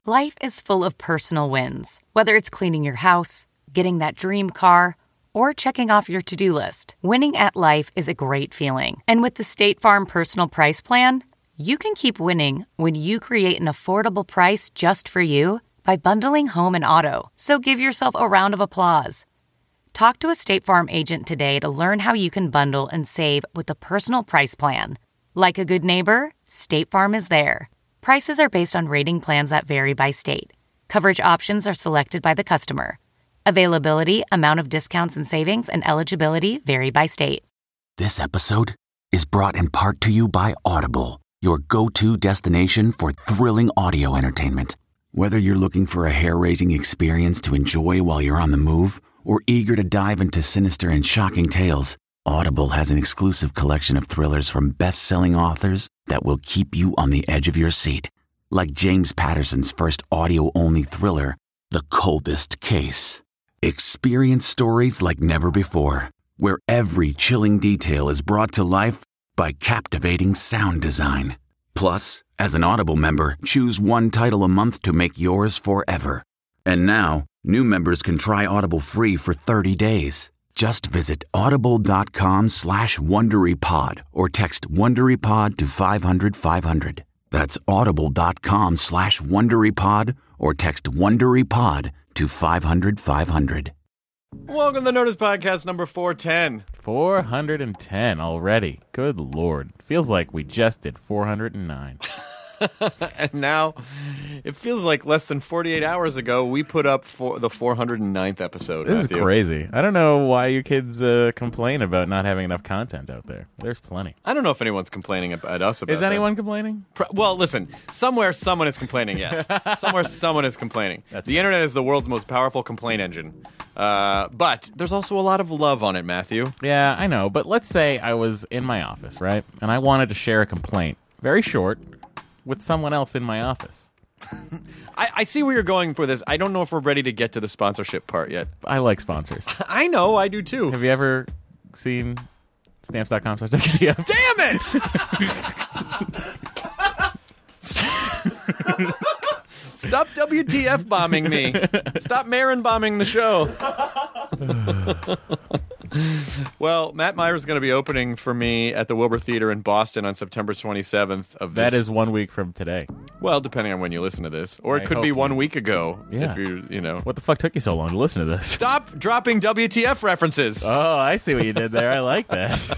Life is full of personal wins, whether it's cleaning your house, getting that dream car, or checking off your to-do list. Winning at life is a great feeling. And with the State Farm Personal Price Plan, you can keep winning when you create an affordable price just for you by bundling home and auto. So give yourself a round of applause. Talk to a State Farm agent today to learn how you can bundle and save with the Personal Price Plan. Like a good neighbor, State Farm is there. Prices are based on rating plans that vary by state. Coverage options are selected by the customer. Availability, amount of discounts and savings, and eligibility vary by state. This episode is brought in part to you by Audible, your go-to destination for thrilling audio entertainment. Whether you're looking for a hair-raising experience to enjoy while you're on the move or eager to dive into sinister and shocking tales, Audible has an exclusive collection of thrillers from best-selling authors that will keep you on the edge of your seat. Like James Patterson's first audio-only thriller, The Coldest Case. Experience stories like never before, where every chilling detail is brought to life by captivating sound design. Plus, as an Audible member, choose one title a month to make yours forever. And now, new members can try Audible free for 30 days. Just visit audible.com/WonderyPod or text WonderyPod to 500-500. That's audible.com/WonderyPod or text WonderyPod to 500-500. Welcome to the Nerdist Podcast number 410. 410 already. Good Lord. Feels like we just did 409. And now, it feels like less than 48 hours ago, we put up for the 409th episode. This is crazy. I don't know why you kids complain about not having enough content out there. There's plenty. I don't know if anyone's complaining at us about Is anyone complaining? Well, listen. Somewhere someone is complaining, yes. Somewhere someone is complaining. The internet is the world's most powerful complaint engine. But there's also a lot of love on it, Matthew. Yeah, I know. But let's say I was in my office, right? And I wanted to share a complaint. Very short. With someone else in my office. I see where you're going for this. I don't know if we're ready to get to the sponsorship part yet. I like sponsors. I know, I do too. Have you ever seen stamps.com/WTF? Damn it! Stop WTF bombing me. Stop Marin bombing the show. Well, Matt Meyer's going to be opening for me at the Wilbur Theater in Boston on September 27th of this. That is 1 week from today. Well, depending on when you listen to this. Or it could be 1 week ago. Yeah. If you know. What the fuck took you so long to listen to this? Stop dropping WTF references. Oh, I see what you did there. I like that.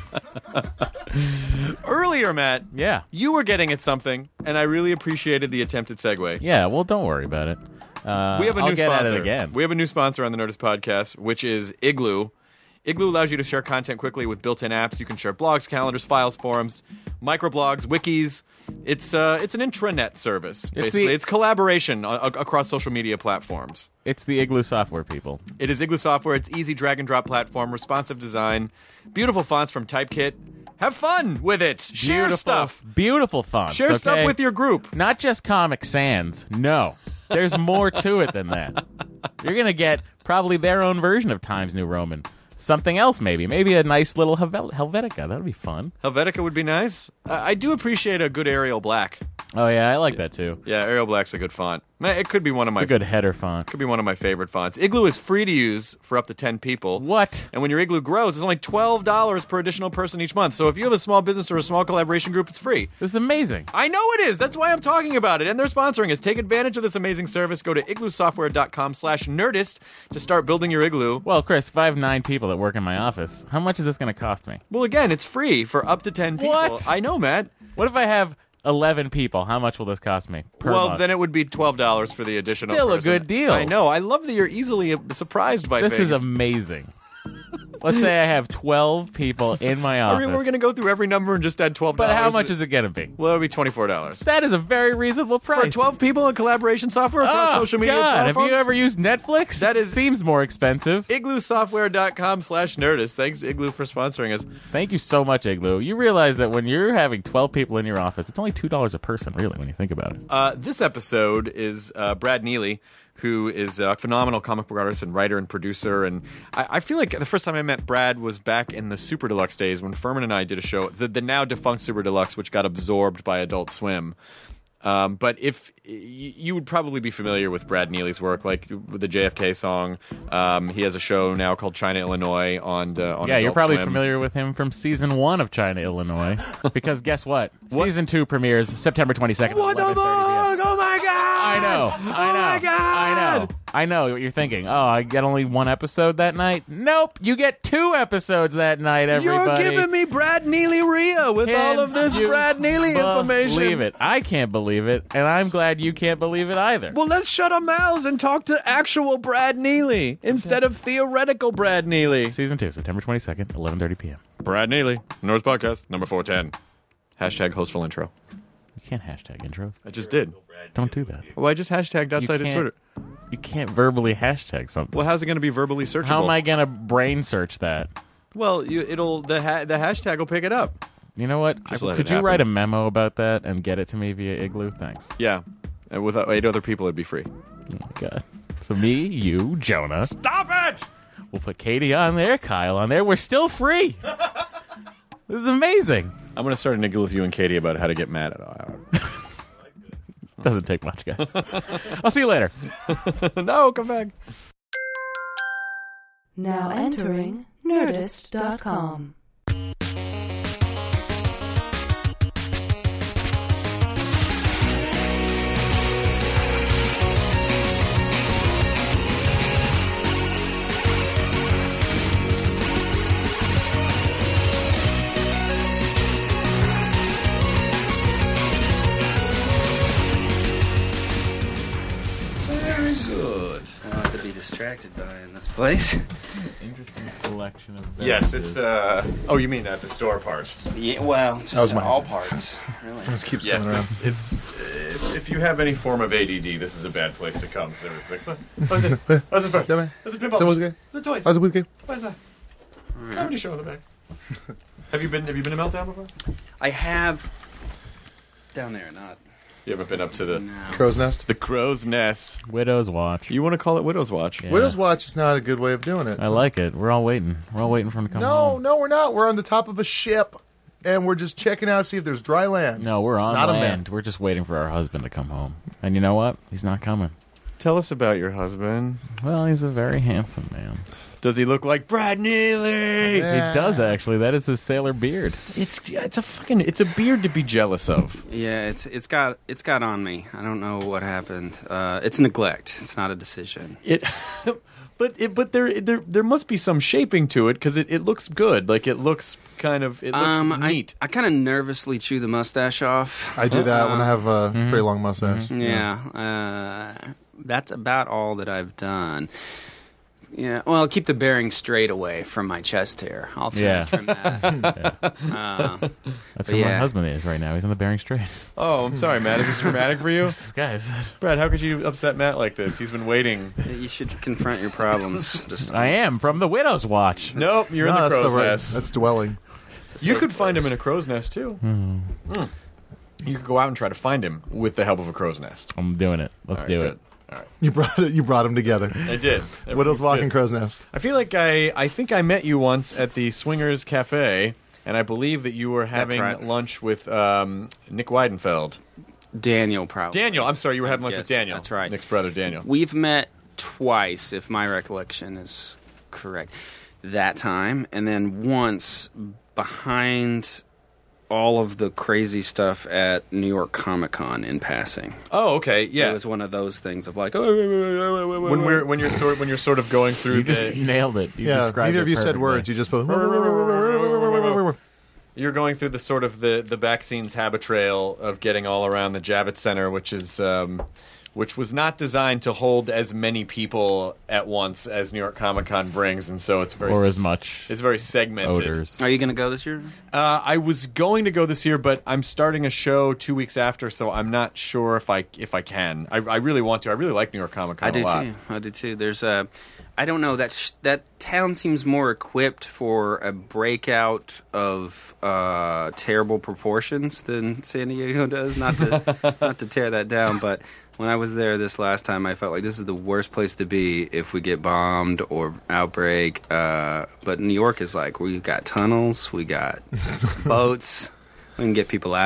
Earlier, Matt. Yeah. You were getting at something, and I really appreciated the attempted segue. Yeah, well, don't worry about it. We have a I'll new get sponsor. at it again. We have a new sponsor on the Nerdist Podcast, which is Igloo. Igloo allows you to share content quickly with built-in apps. You can share blogs, calendars, files, forums, microblogs, wikis. It's an intranet service, basically. It's collaboration across social media platforms. It's the Igloo software, people. It is Igloo software. It's easy drag-and-drop platform, responsive design, beautiful fonts from Typekit. Have fun with it. Share stuff. Beautiful fonts. Share stuff with your group. Not just Comic Sans. No. There's more to it than that. You're going to get probably their own version of Times New Roman. Something else, maybe. Maybe a nice little Helvetica. That would be fun. Helvetica would be nice. I do appreciate a good Arial Black. Oh, yeah, I like that, too. Yeah, Arial Black's a good font. It could be one of my... It's a good header font. Could be one of my favorite fonts. Igloo is free to use for up to 10 people. What? And when your Igloo grows, it's only $12 per additional person each month. So if you have a small business or a small collaboration group, it's free. This is amazing. I know it is. That's why I'm talking about it. And they're sponsoring us. Take advantage of this amazing service. Go to igloosoftware.com/nerdist to start building your Igloo. Well, Chris, if I have 9 people that work in my office, how much is this going to cost me? Well, again, it's free for up to 10 people. What? I know, Matt. What if I have 11 people? How much will this cost me per month? Then it would be $12 for the additional Still person. a good deal. I know. I love that you're easily surprised by this things. is amazing. Let's say I have 12 people in my office. We're going to go through every number and just add $12. But how much is it going to be? Well, it'll be $24. That is a very reasonable price. For 12 people in collaboration software across social media platforms? Have you ever used Netflix? Seems more expensive. igloosoftware.com/nerdist. Thanks, Igloo, for sponsoring us. Thank you so much, Igloo. You realize that when you're having 12 people in your office, it's only $2 a person, really, when you think about it. This episode is Brad Neely, who is a phenomenal comic book artist and writer and producer. And I feel like the first time I met Brad was back in the Super Deluxe days when Furman and I did a show, the now defunct Super Deluxe, which got absorbed by Adult Swim. But if you would probably be familiar with Brad Neely's work, like with the JFK song. He has a show now called China, Illinois on Yeah, Adult you're probably Swim. familiar with him from season 1 of China, Illinois. Because guess what? Season 2 premieres September 22nd. What the fuck? Oh my god! I know. my God! I know what you're thinking. Oh, I get only 1 episode that night? Nope, you get 2 episodes that night, everybody. You're giving me Brad Neely-Rhea with all of this Brad Neely information. Believe it. I can't believe it, and I'm glad you can't believe it either. Well, let's shut our mouths and talk to actual Brad Neely instead of theoretical Brad Neely. Season 2, September 22nd, 11:30 p.m. Brad Neely, Norris Podcast, number 410. Hashtag hostful intro. You can't hashtag intros. I just did. Don't do that. Well, I just hashtagged outside of Twitter. You can't verbally hashtag something. Well, how's it going to be verbally searchable? How am I going to brain search that? Well, the hashtag will pick it up. You know what? Just let Could it you happen. write a memo about that and get it to me via Igloo? Thanks. Yeah. And with 8 other people, it'd be free. Oh my God. So me, you, Jonah. Stop it! We'll put Katie on there, Kyle on there. We're still free. This is amazing. I'm going to start a niggle with you and Katie about how to get mad at Doesn't take much, guys. I'll see you later. No, come back. Now entering Nerdist.com. Good. I don't have to be distracted by in this place. Interesting collection of Yes, it's, oh, you mean at the store part? Yeah, well, it's That was just my- all parts, really. Just keeps Yes, coming around. it's if you have any form of ADD, this is a bad place to come. What is it? What's this part? Yeah, man. It's a pinball. So what's machine. good? It's a toys. How's it with you? What is that? Comedy show in the back. Have you been to Meltdown before? I have down there, not You haven't been up to the now. Crow's Nest? the Crow's Nest. Widow's Watch. You want to call it Widow's Watch? Yeah. Widow's Watch is not a good way of doing it. I like it. We're all waiting. We're all waiting for him to come No, home. no, we're not. We're on the top of a ship, and we're just checking out to see if there's dry land. No, we're It's on not a land. myth. We're just waiting for our husband to come home. And you know what? He's not coming. Tell us about your husband. Well, he's a very handsome man. Does he look like Brad Neely? Yeah. He does, actually. That is his sailor beard. It's a beard to be jealous of. Yeah, it's got on me. I don't know what happened. It's neglect. It's not a decision. But there must be some shaping to it because it looks good. Like it looks neat. I kind of nervously chew the mustache off. I do that when I have a pretty long mustache. Yeah, that's about all that I've done. Yeah, well, keep the bearing straight away from my chest hair. I'll trim that. That's where my husband is right now. He's on the Bering Strait. Oh, I'm sorry, Matt. Is this traumatic for you? Guys, Brad, how could you upset Matt like this? He's been waiting. You should confront your problems. Just I am from the Widow's Watch. Nope, you're in No, the that's crow's right- nest. That's dwelling. You could find him in a crow's nest too. You could go out and try to find him with the help of a crow's nest. I'm doing it. Let's All right, do good. it. All right, You brought them together. I did. Widow's Walk and Crow's. Crow's Nest. I feel like I think I met you once at the Swingers Cafe, and I believe that you were having right. lunch with Nick Weidenfeld. Daniel, probably. Daniel, I'm sorry, you were having lunch with Yes, Daniel. that's right. Nick's brother, Daniel. We've met twice, if my recollection is correct, that time, and then once behind all of the crazy stuff at New York Comic Con in passing. Oh, okay, yeah. It was one of those things of like, when you're sort of going through You just nailed it. You Yeah, described neither it of you said perfectly. words. You just both. You're going through the sort of the back scenes habit trail of getting all around the Javits Center, which was not designed to hold as many people at once as New York Comic Con brings, and so it's very Or as much It's very segmented. odors. Are you going to go this year? I was going to go this year, but I'm starting a show 2 weeks after, so I'm not sure if I can. I really want to. I really like New York Comic Con I do a lot. too. I do too. There's I don't know. That town seems more equipped for a breakout of terrible proportions than San Diego does. Not to tear that down, but when I was there this last time, I felt like this is the worst place to be if we get bombed or outbreak. But New York is like, we got tunnels, we got boats, we can get people out of here.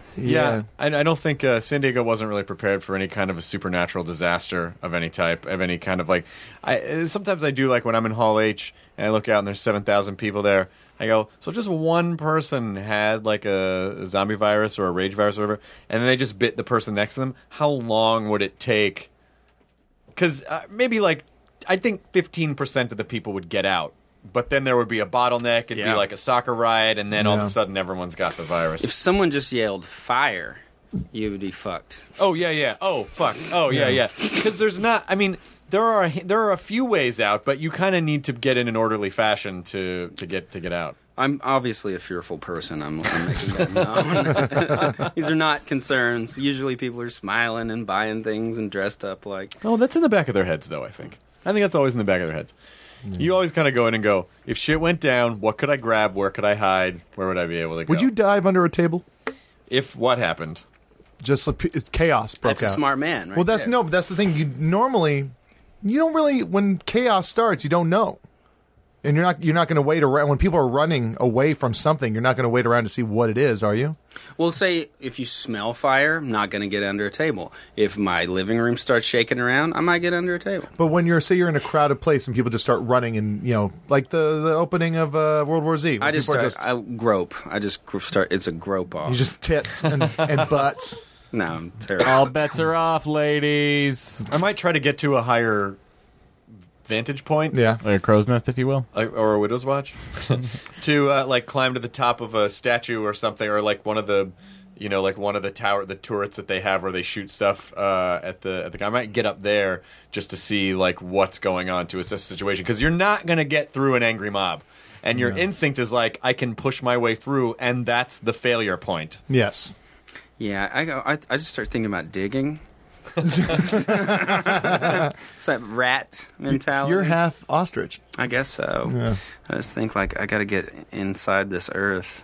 Yeah, I don't think San Diego wasn't really prepared for any kind of a supernatural disaster of any type, of any kind of like. Sometimes I do like when I'm in Hall H and I look out and there's 7,000 people there. I go, so just one person had like a zombie virus or a rage virus or whatever, and then they just bit the person next to them. How long would it take? Because maybe like I think 15% of the people would get out. But then there would be a bottleneck. It'd be like a soccer riot, and then all of a sudden everyone's got the virus. If someone just yelled fire, you would be fucked. Oh yeah. Oh fuck. Oh yeah. Because there's not. I mean, there are a few ways out, but you kind of need to get in an orderly fashion to get out. I'm obviously a fearful person. I'm making that known. These are not concerns. Usually people are smiling and buying things and dressed up like... Oh, that's in the back of their heads, though, I think that's always in the back of their heads. You always kind of go in and go, if shit went down, what could I grab? Where could I hide? Where would I be able to go? Would you dive under a table? If what happened? Just chaos broke out. That's a smart man, right? Well, that's there. no, but that's the thing. You don't really, when chaos starts, you don't know. And you're not going to wait around when people are running away from something. You're not going to wait around to see what it is, are you? Well, say if you smell fire, I'm not going to get under a table. If my living room starts shaking around, I might get under a table. But when you're in a crowded place and people just start running, and like the opening of World War Z, I grope. I just start. It's a grope off. You just tits and butts. No, I'm terrible. All bets are off, ladies. I might try to get to a higher vantage point. Yeah. Like a crow's nest, if you will. Or a widow's watch. To like climb to the top of a statue or something, or like one of the the turrets that they have where they shoot stuff at the I might get up there just to see like what's going on to assess the situation, because you're not going to get through an angry mob. And your instinct is like, I can push my way through, and that's the failure point. Yes. Yeah, I just start thinking about digging. It's that rat mentality. You're half ostrich. I guess so. Yeah. I just think like I got to get inside this earth.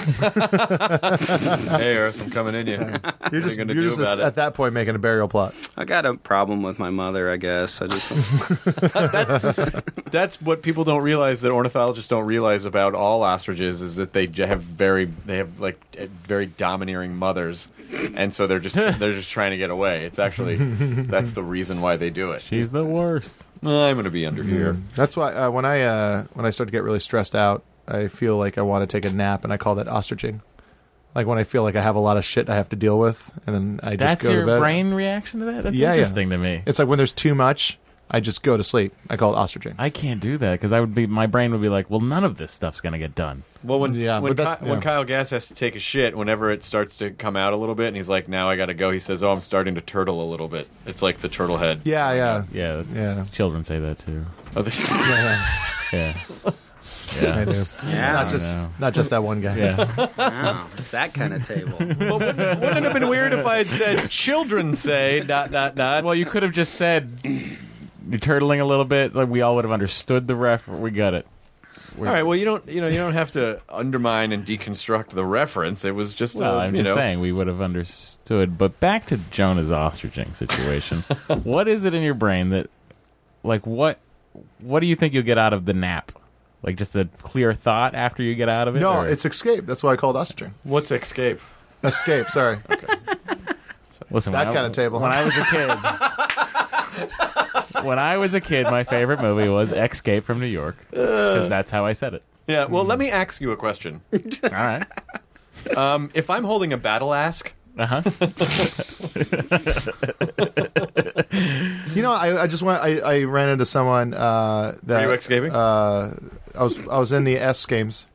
Hey, Earth, I'm coming in you. You're just at that point making a burial plot. I got a problem with my mother, I guess. I just that's what people don't realize, that ornithologists don't realize about all ostriches, is that they have very domineering mothers, and so they're just trying to get away. It's actually that's the reason why they do it. She's the worst. I'm going to be under here. That's why when I start to get really stressed out, I feel like I want to take a nap, and I call that ostriching. Like when I feel like I have a lot of shit I have to deal with, and then I just go to bed. That's your brain reaction to that? That's interesting to me. It's like when there's too much, I just go to sleep. I call it ostriching. I can't do that because my brain would be like, well, none of this stuff's going to get done. Well, when Kyle Gass has to take a shit, whenever it starts to come out a little bit, and he's like, now I got to go, he says, oh, I'm starting to turtle a little bit. It's like the turtle head. Yeah. Children say that too. Oh, Yeah. Yeah, I do. Yeah. Not just that one guy. Yeah. Oh, it's that kind of table. Well, wouldn't it have been weird if I had said, children say ... Well, you could have just said, you're turtling a little bit. Like we all would have understood the ref. We got it. All right. Well, you don't have to undermine and deconstruct the reference. It was just. I'm just saying we would have understood. But back to Jonah's ostriching situation. What is it in your brain that, like, what do you think you'll get out of the nap? Like just a clear thought after you get out of it? No, it's escape. That's why I call it ostriching. What's escape? Escape. Sorry. Okay. Listen, that kind of table. When I was a kid, my favorite movie was Escape from New York, because that's how I said it. Yeah. Well, let me ask you a question. All right. If I'm holding a battle ask. Uh-huh. I ran into someone that. Are you escaping? I was in the S games.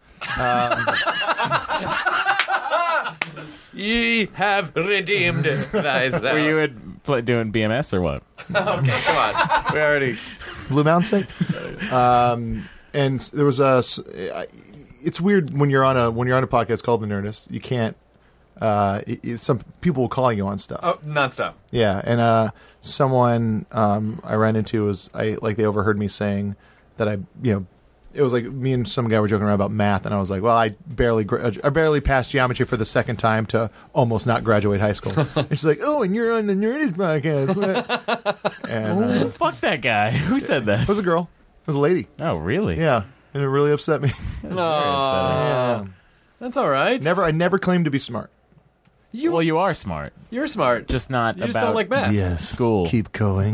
Ye have redeemed thyself. Were you doing BMS or what? Okay, come on. We already Blue Mountain State. And there was it's weird when you're on a podcast called The Nerdist. You can't. Some people will call you on stuff. Oh, nonstop. Yeah, and someone I ran into they overheard me saying that it was like me and some guy were joking around about math, and I was like, well, I barely passed geometry for the second time to almost not graduate high school. And she's like, oh, and you're on the Nerdist podcast. And fuck that guy. Who said that? it was a girl. It was a lady. Oh, really? Yeah, and it really upset me. Yeah. That's all right. I never claimed to be smart. Well, you are smart, You're smart. just not you about just don't like math. Yes. school. Keep going.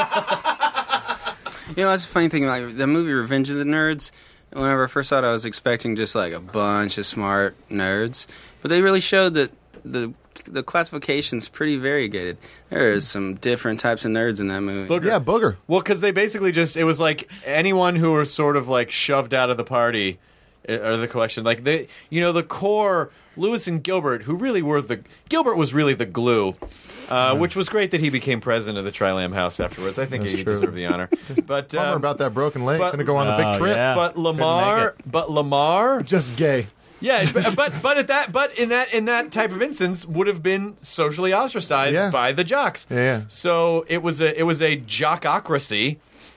You know, that's the funny thing. Like the movie Revenge of the Nerds. Whenever I first saw it, I was expecting just like a bunch of smart nerds, but they really showed that the classification's pretty variegated. There's some different types of nerds in that movie. Booger. Yeah, booger. Well, because they basically it was like anyone who were sort of like shoved out of the party or the collection. Like the core, Lewis and Gilbert, who really were Gilbert was really the glue. Which was great that he became president of the Tri-Lamb House afterwards. I think That's he true. deserved the honor. But Bummer about that broken leg. but- Gonna go on the big trip. yeah. but Couldn't Lamar, Just gay. yeah, but in that type of instance would have been socially ostracized Yeah. by the jocks. Yeah. So it was a jockocracy,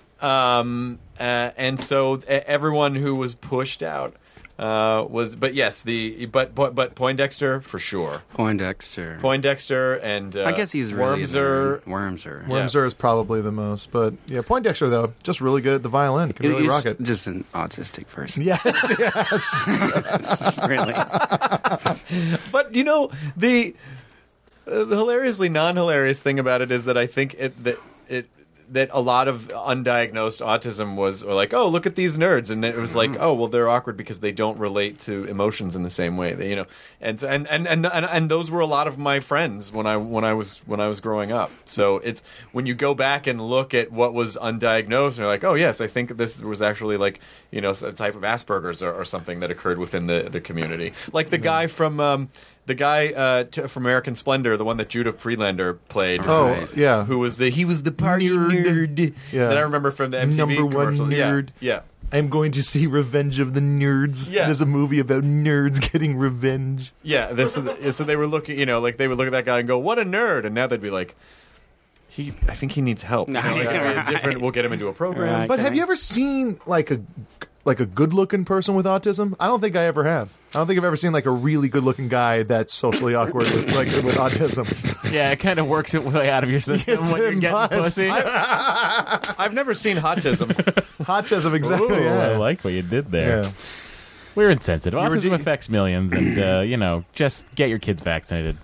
and so everyone who was pushed out was. But yes, but Poindexter for sure. Poindexter and I guess he's really Wormser. Wormser. Wormser is probably the most, but yeah, Poindexter though, just really good at the violin. Can really He's rock it. just an autistic person. Yes, yes. Really. But you know the hilariously non-hilarious thing about it is that I think that a lot of undiagnosed autism was like, oh, look at these nerds, and then it was like, oh, well, they're awkward because they don't relate to emotions in the same way. They, and those were a lot of my friends when I was growing up. So it's when you go back and look at what was undiagnosed, you're like, oh yes, I think this was actually like a type of Asperger's or something that occurred within the community, like the guy from. The guy from American Splendor, the one that Judah Friedlander played. Oh, Right. yeah. He was the party nerd. Yeah. That I remember from the MTV Number one commercial. nerd. Yeah. I'm going to see Revenge of the Nerds. Yeah. It is a movie about nerds getting revenge. Yeah. So they were looking, like they would look at that guy and go, "What a nerd!" And now they'd be like, I think he needs help. We'll get him into a program. Right. But have you ever seen like a good-looking person with autism? I don't think I ever have. I don't think I've ever seen like a really good-looking guy that's socially awkward with autism. Yeah, it kind of works its way out of your system Yes, when you're it getting must. pussy. I've never seen Hotism. Autism, exactly. Ooh, yeah. I like what you did there. Yeah. We're insensitive. You were Autism affects millions, and just get your kids vaccinated.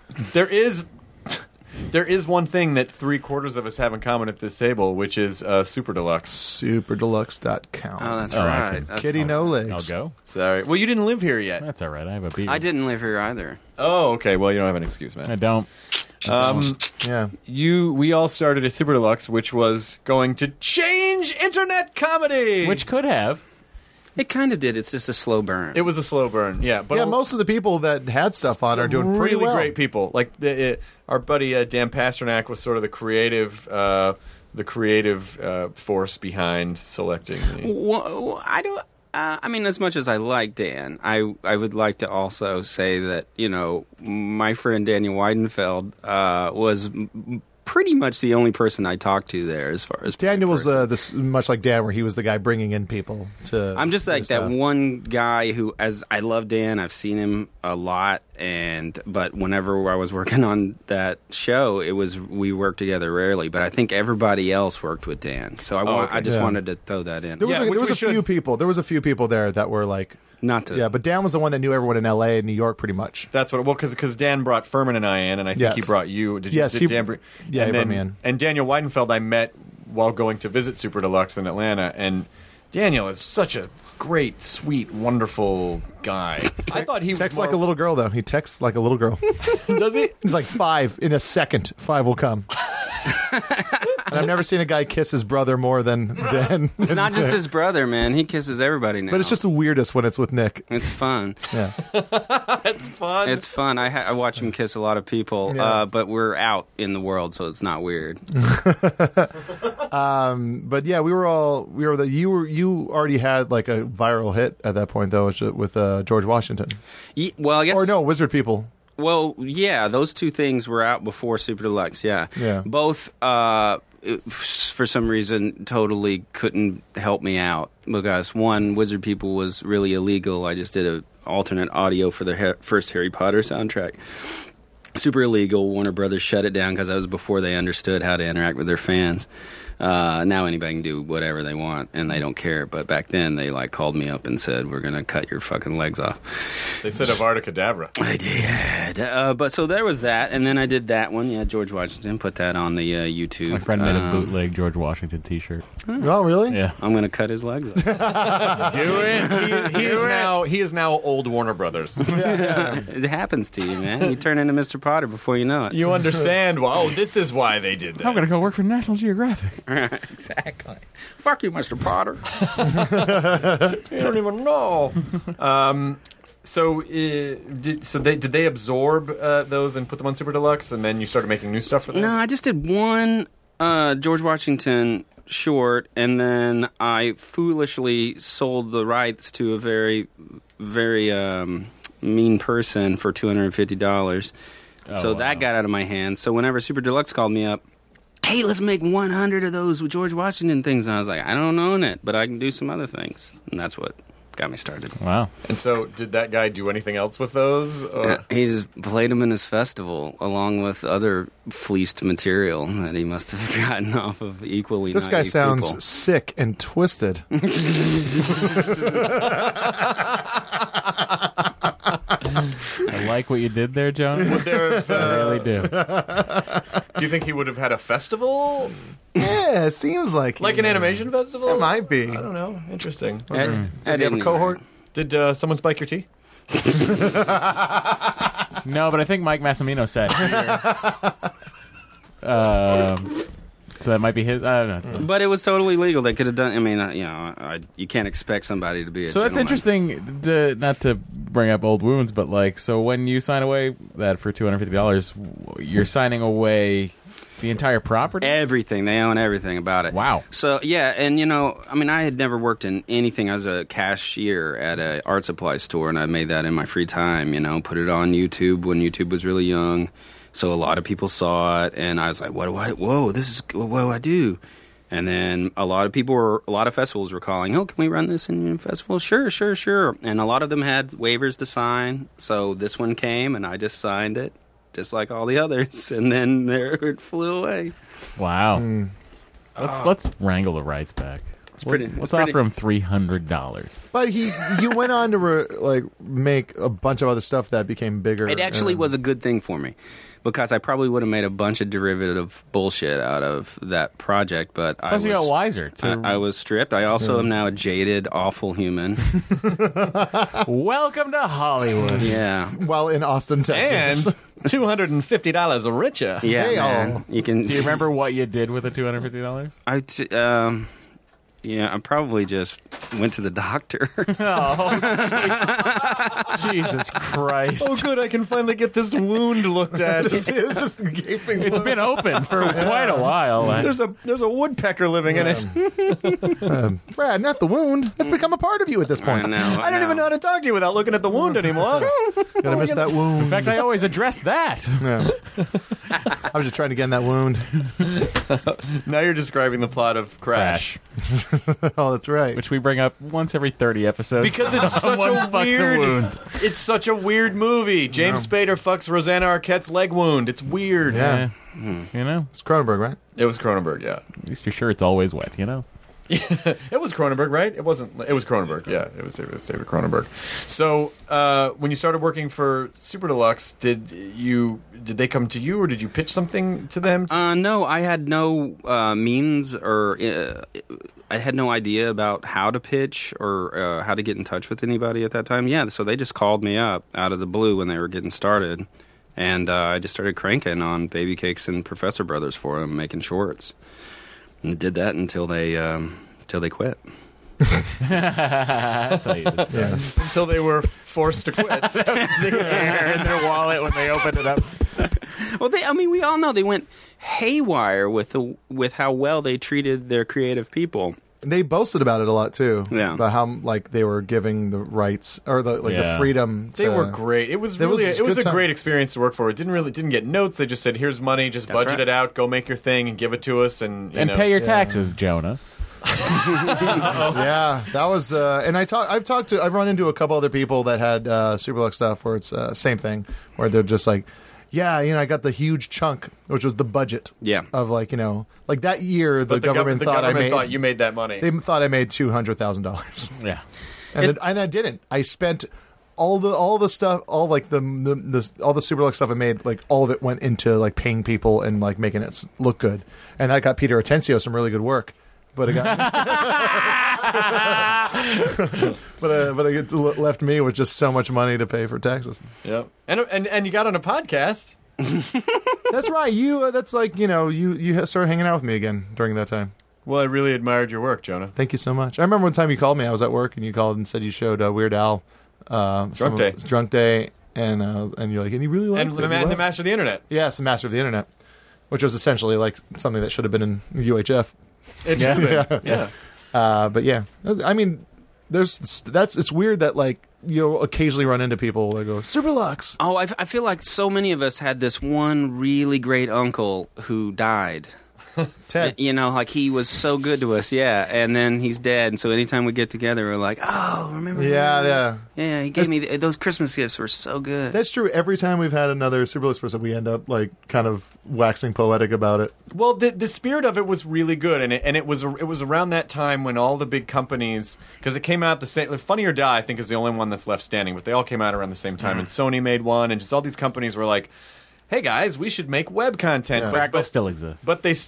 There is one thing that 3/4 of us have in common at this table, which is Super Deluxe. Superdeluxe.com. Oh, that's Oh, right. okay. That's Kitty fun. no legs. I'll go. Sorry. Well, you didn't live here yet. That's all right. I have a beer. I didn't live here either. Oh, okay. Well, you don't have an excuse, I man. don't. Yeah. We all started at Super Deluxe, which was going to change internet comedy. Which could have. It kind of did. It's just a slow burn. it was a slow burn, yeah. But Yeah, most of the people that had stuff on are doing pretty really well. great people. Like our buddy Dan Pasternak was sort of the creative force behind selecting me. Well, I don't. I mean, as much as I like Dan, I would like to also say that my friend Daniel Weidenfeld was pretty much the only person I talked to there as far as Daniel was person. this much like Dan, where he was the guy bringing in people to. I'm just like do that stuff. one guy who, as I love Dan, I've seen him a lot, but whenever I was working on that show, we worked together rarely. But I think everybody else worked with Dan, so okay. I just Yeah. wanted to throw that in. There was, Yeah, there which was we a few should. people. There was a few people there that were like, Not to. yeah, but Dan was the one that knew everyone in L.A. and New York pretty much. That's what. Well, because Dan brought Furman and I in, and I think Yes. he brought you. Did Yes, did he- Dan bring? yeah, and he brought then, me in. And Daniel Weidenfeld I met while going to visit Super Deluxe in Atlanta, and Daniel is such a great, sweet, wonderful guy. I thought he Texts was like a little girl, though. He texts like a little girl. Does he? He's like 5 in a second. 5 will come. And I've never seen a guy kiss his brother more than. It's not just his brother, man. He kisses everybody now. But it's just the weirdest when it's with Nick. It's fun. Yeah. It's fun. It's fun. I watch him kiss a lot of people, Yeah. but we're out in the world, so it's not weird. But yeah, you already had like a viral hit at that point though with George Washington. Well, I guess. Or no, Wizard People. Well, yeah, those two things were out before Super Deluxe. Yeah. Yeah. Both, for some reason, totally couldn't help me out because one, Wizard People was really illegal. I just did an alternate audio for the first Harry Potter soundtrack. Super illegal. Warner Brothers shut it down because that was before they understood how to interact with their fans. Now anybody can do whatever they want, and they don't care. But back then, they like called me up and said, "We're gonna cut your fucking legs off." They said Avada Kedavra. I did. But so there was that, and then I did that one. Yeah, George Washington, put that on the YouTube. My friend made a bootleg George Washington T-shirt. Oh, really? Yeah. I'm gonna cut his legs off. Do it. He is now old Warner Brothers. It happens to you, man. You turn into Mr. Potter before you know it. You understand? Oh, this is why they did that. I'm going to go work for National Geographic. Exactly. Fuck you, Mr. Potter. You don't even know. Did they absorb those and put them on Super Deluxe, and then you started making new stuff for them? No, I just did one George Washington short, and then I foolishly sold the rights to a very, very mean person for $250. So that got out of my hands. So whenever Super Deluxe called me up, hey, let's make 100 of those with George Washington things. And I was like, I don't own it, but I can do some other things. And that's what got me started. Wow. And so did that guy do anything else with those? Or? He's played them in his festival along with other fleeced material that he must have gotten off of equally This guy naive sounds people. sick and twisted. I like what you did there, Jonah. Would there have, I really do. do you think he would have had a festival? Yeah, it seems like Like an animation festival? It might be. I don't know. Interesting. At Did you have a any cohort? rate. Did someone spike your tea? No, but I think Mike Massimino said here. So that might be his. I don't know. It's fine. But it was totally legal. They could have done. I mean, you can't expect somebody to be. So that's interesting. Not to bring up old wounds, but like, so when you sign away that for $250, you're signing away the entire property. Everything. They own everything about it. Wow. So yeah, and I mean, I had never worked in anything. I was a cashier at an art supply store, and I made that in my free time. Put it on YouTube when YouTube was really young. So a lot of people saw it, and I was like, what do I do? And then a lot of festivals were calling, oh, can we run this in your festival? Sure. And a lot of them had waivers to sign. So this one came, and I just signed it, just like all the others. And then there it flew away. Wow. Let's wrangle the rights back. Let's offer him $300. But you went on to make a bunch of other stuff that became bigger. It actually was a good thing for me, because I probably would have made a bunch of derivative bullshit out of that project. But Plus, you got wiser too. I was stripped. I also am now a jaded, awful human. Welcome to Hollywood. Yeah. Well, in Austin, Texas. And $250 richer. Yeah, Hey, man. You can. Do you remember what you did with the $250? Yeah, I probably just went to the doctor. Jesus Christ. Oh, good. I can finally get this wound looked at. It's just gaping. It's been open for quite a while. There's a woodpecker living in it. Brad, not the wound. It's become a part of you at this I point. know. I don't even know how to talk to you without looking at the wound anymore. Gotta miss that wound. In fact, I always addressed that. Yeah. I was just trying to get in that wound. Now you're describing the plot of Crash. Oh, that's right. Which we bring up once every 30 episodes. Because it's such Someone a fucks weird. a wound. It's such a weird movie. James Spader fucks Rosanna Arquette's leg wound. It's weird. Yeah. You know? It's Cronenberg, right? It was Cronenberg. Yeah. At least you're sure it's always wet, you know? It was Cronenberg, right? It wasn't. It was Cronenberg. Yeah, it was David Cronenberg. So when you started working for Super Deluxe, did they come to you, or did you pitch something to them? No, I had no means, or I had no idea about how to pitch or how to get in touch with anybody at that time. Yeah, so they just called me up out of the blue when they were getting started, and I just started cranking on Baby Cakes and Professor Brothers for them, making shorts, and did that until they quit. That's how you describe it. Until they were forced to quit. That was the air in their wallet when they opened it up. Well, we all know they went haywire with how well they treated their creative people. They boasted about it a lot too. Yeah. About how they were giving the rights or the freedom. They were great. It was a great experience to work for. It didn't get notes. They just said, "Here's money. Just budget right. it out. Go make your thing and give it to us." And pay your taxes, Jonah. Yeah, that was. And I've run into a couple other people that had Super Deluxe stuff where it's same thing, where they're just like, yeah, I got the huge chunk, which was the budget. Yeah. Of like that year, the government thought thought you made that money. They thought I made $200,000. Yeah. And I didn't. I spent all the stuff, all like all the Super Luck stuff I made, like all of it went into like paying people and like making it look good, and that got Peter Atencio some really good work. But it got, but it left me with just so much money to pay for taxes. Yep. And you got on a podcast. That's right. You that's like you started hanging out with me again during that time. Well, I really admired your work, Jonah. Thank you so much. I remember one time you called me. I was at work and you called and said you showed Weird Al Drunk Day, and you're like, and you really liked it. And the Master of the Internet. Yes, the Master of the Internet, which was essentially like something that should have been in UHF. It should have been. Yeah. But yeah, I mean, it's weird that like you'll occasionally run into people that go Super Lux. Oh, I feel like so many of us had this one really great uncle who died. Ted. Like he was so good to us, yeah, and then he's dead. And so anytime we get together, we're like, "Oh, remember?" Yeah. He gave me those Christmas gifts were so good. That's true. Every time we've had another Super Lux person, we end up like kind of waxing poetic about it. Well, the spirit of it was really good, and it was around that time when all the big companies, because it came out the same. Funny or Die, I think, is the only one that's left standing, but they all came out around the same time, and Sony made one, and just all these companies were like, hey guys, we should make web content. Yeah. Crackle still exists. But at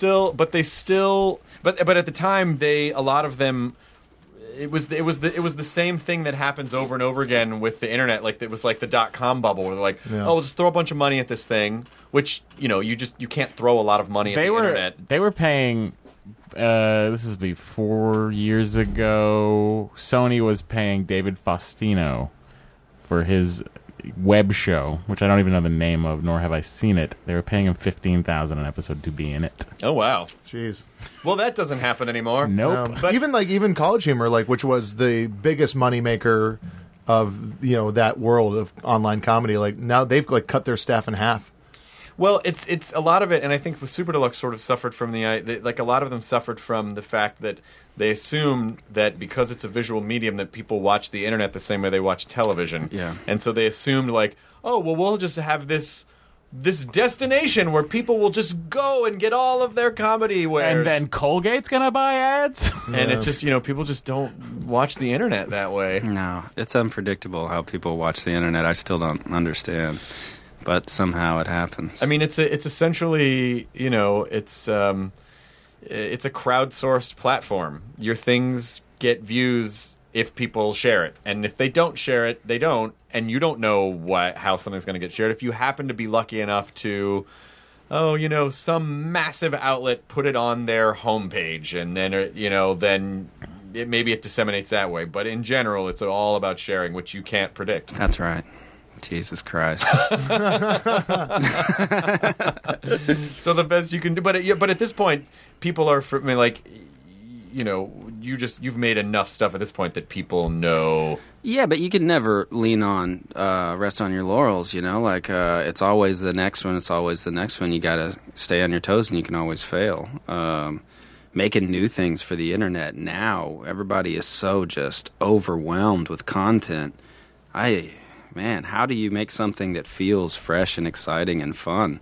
the time, a lot of them, it was the same thing that happens over and over again with the internet. Like it was like the .com bubble, where they're like, oh, we'll just throw a bunch of money at this thing, which you can't throw a lot of money at the internet. They were paying. This is 4 years ago. Sony was paying David Faustino for his web show, which I don't even know the name of, nor have I seen it. They were paying him $15,000 an episode to be in it. Oh wow! Jeez. Well, that doesn't happen anymore. Nope. But even College Humor, like which was the biggest moneymaker of that world of online comedy, like now they've like cut their staff in half. Well, it's a lot of it, and I think with Super Deluxe sort of suffered from like a lot of them suffered from the fact that they assumed that because it's a visual medium that people watch the internet the same way they watch television. Yeah. And so they assumed like, oh, well, we'll just have this destination where people will just go and get all of their comedy wares. And then Colgate's gonna buy ads? And it just, people just don't watch the internet that way. No, it's unpredictable how people watch the internet. I still don't understand. But somehow it happens. I mean, it's essentially, it's a crowdsourced platform. Your things get views if people share it, and if they don't share it, they don't, and you don't know how something's going to get shared. If you happen to be lucky enough to, some massive outlet put it on their homepage, and then then maybe it disseminates that way. But in general, it's all about sharing, which you can't predict. That's right. Jesus Christ. So the best you can do, but at this point, people are you've made enough stuff at this point that people know. Yeah, but you can never lean on, rest on your laurels, it's always the next one. It's always the next one. You got to stay on your toes, and you can always fail. Making new things for the internet now, everybody is so just overwhelmed with content. Man, how do you make something that feels fresh and exciting and fun?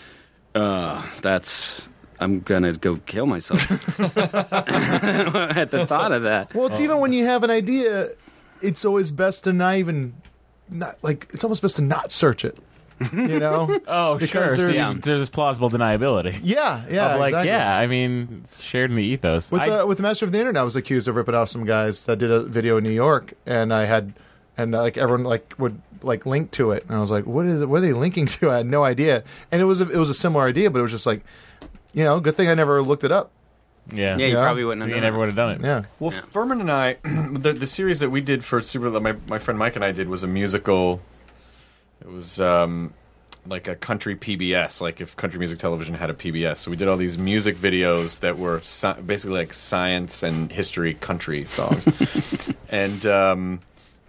I'm going to go kill myself at the thought of that. Well, it's even when you have an idea, it's always best to it's almost best to not search it. Oh, sure. There's plausible deniability. Yeah, exactly. I mean, it's shared in the ethos. With the Master of the Internet, I was accused of ripping off some guys that did a video in New York, and everyone would link to it, and I was like, what are they linking to? I had no idea, and it was a similar idea, but it was just like, good thing I never looked it up. Yeah, you probably wouldn't have you done never it. would have done it. Yeah. Well, Furman and I, the series that we did for Super, my friend Mike and I did was a musical. It was like a country PBS, like if country music television had a PBS. So we did all these music videos that were basically like science and history country songs, and.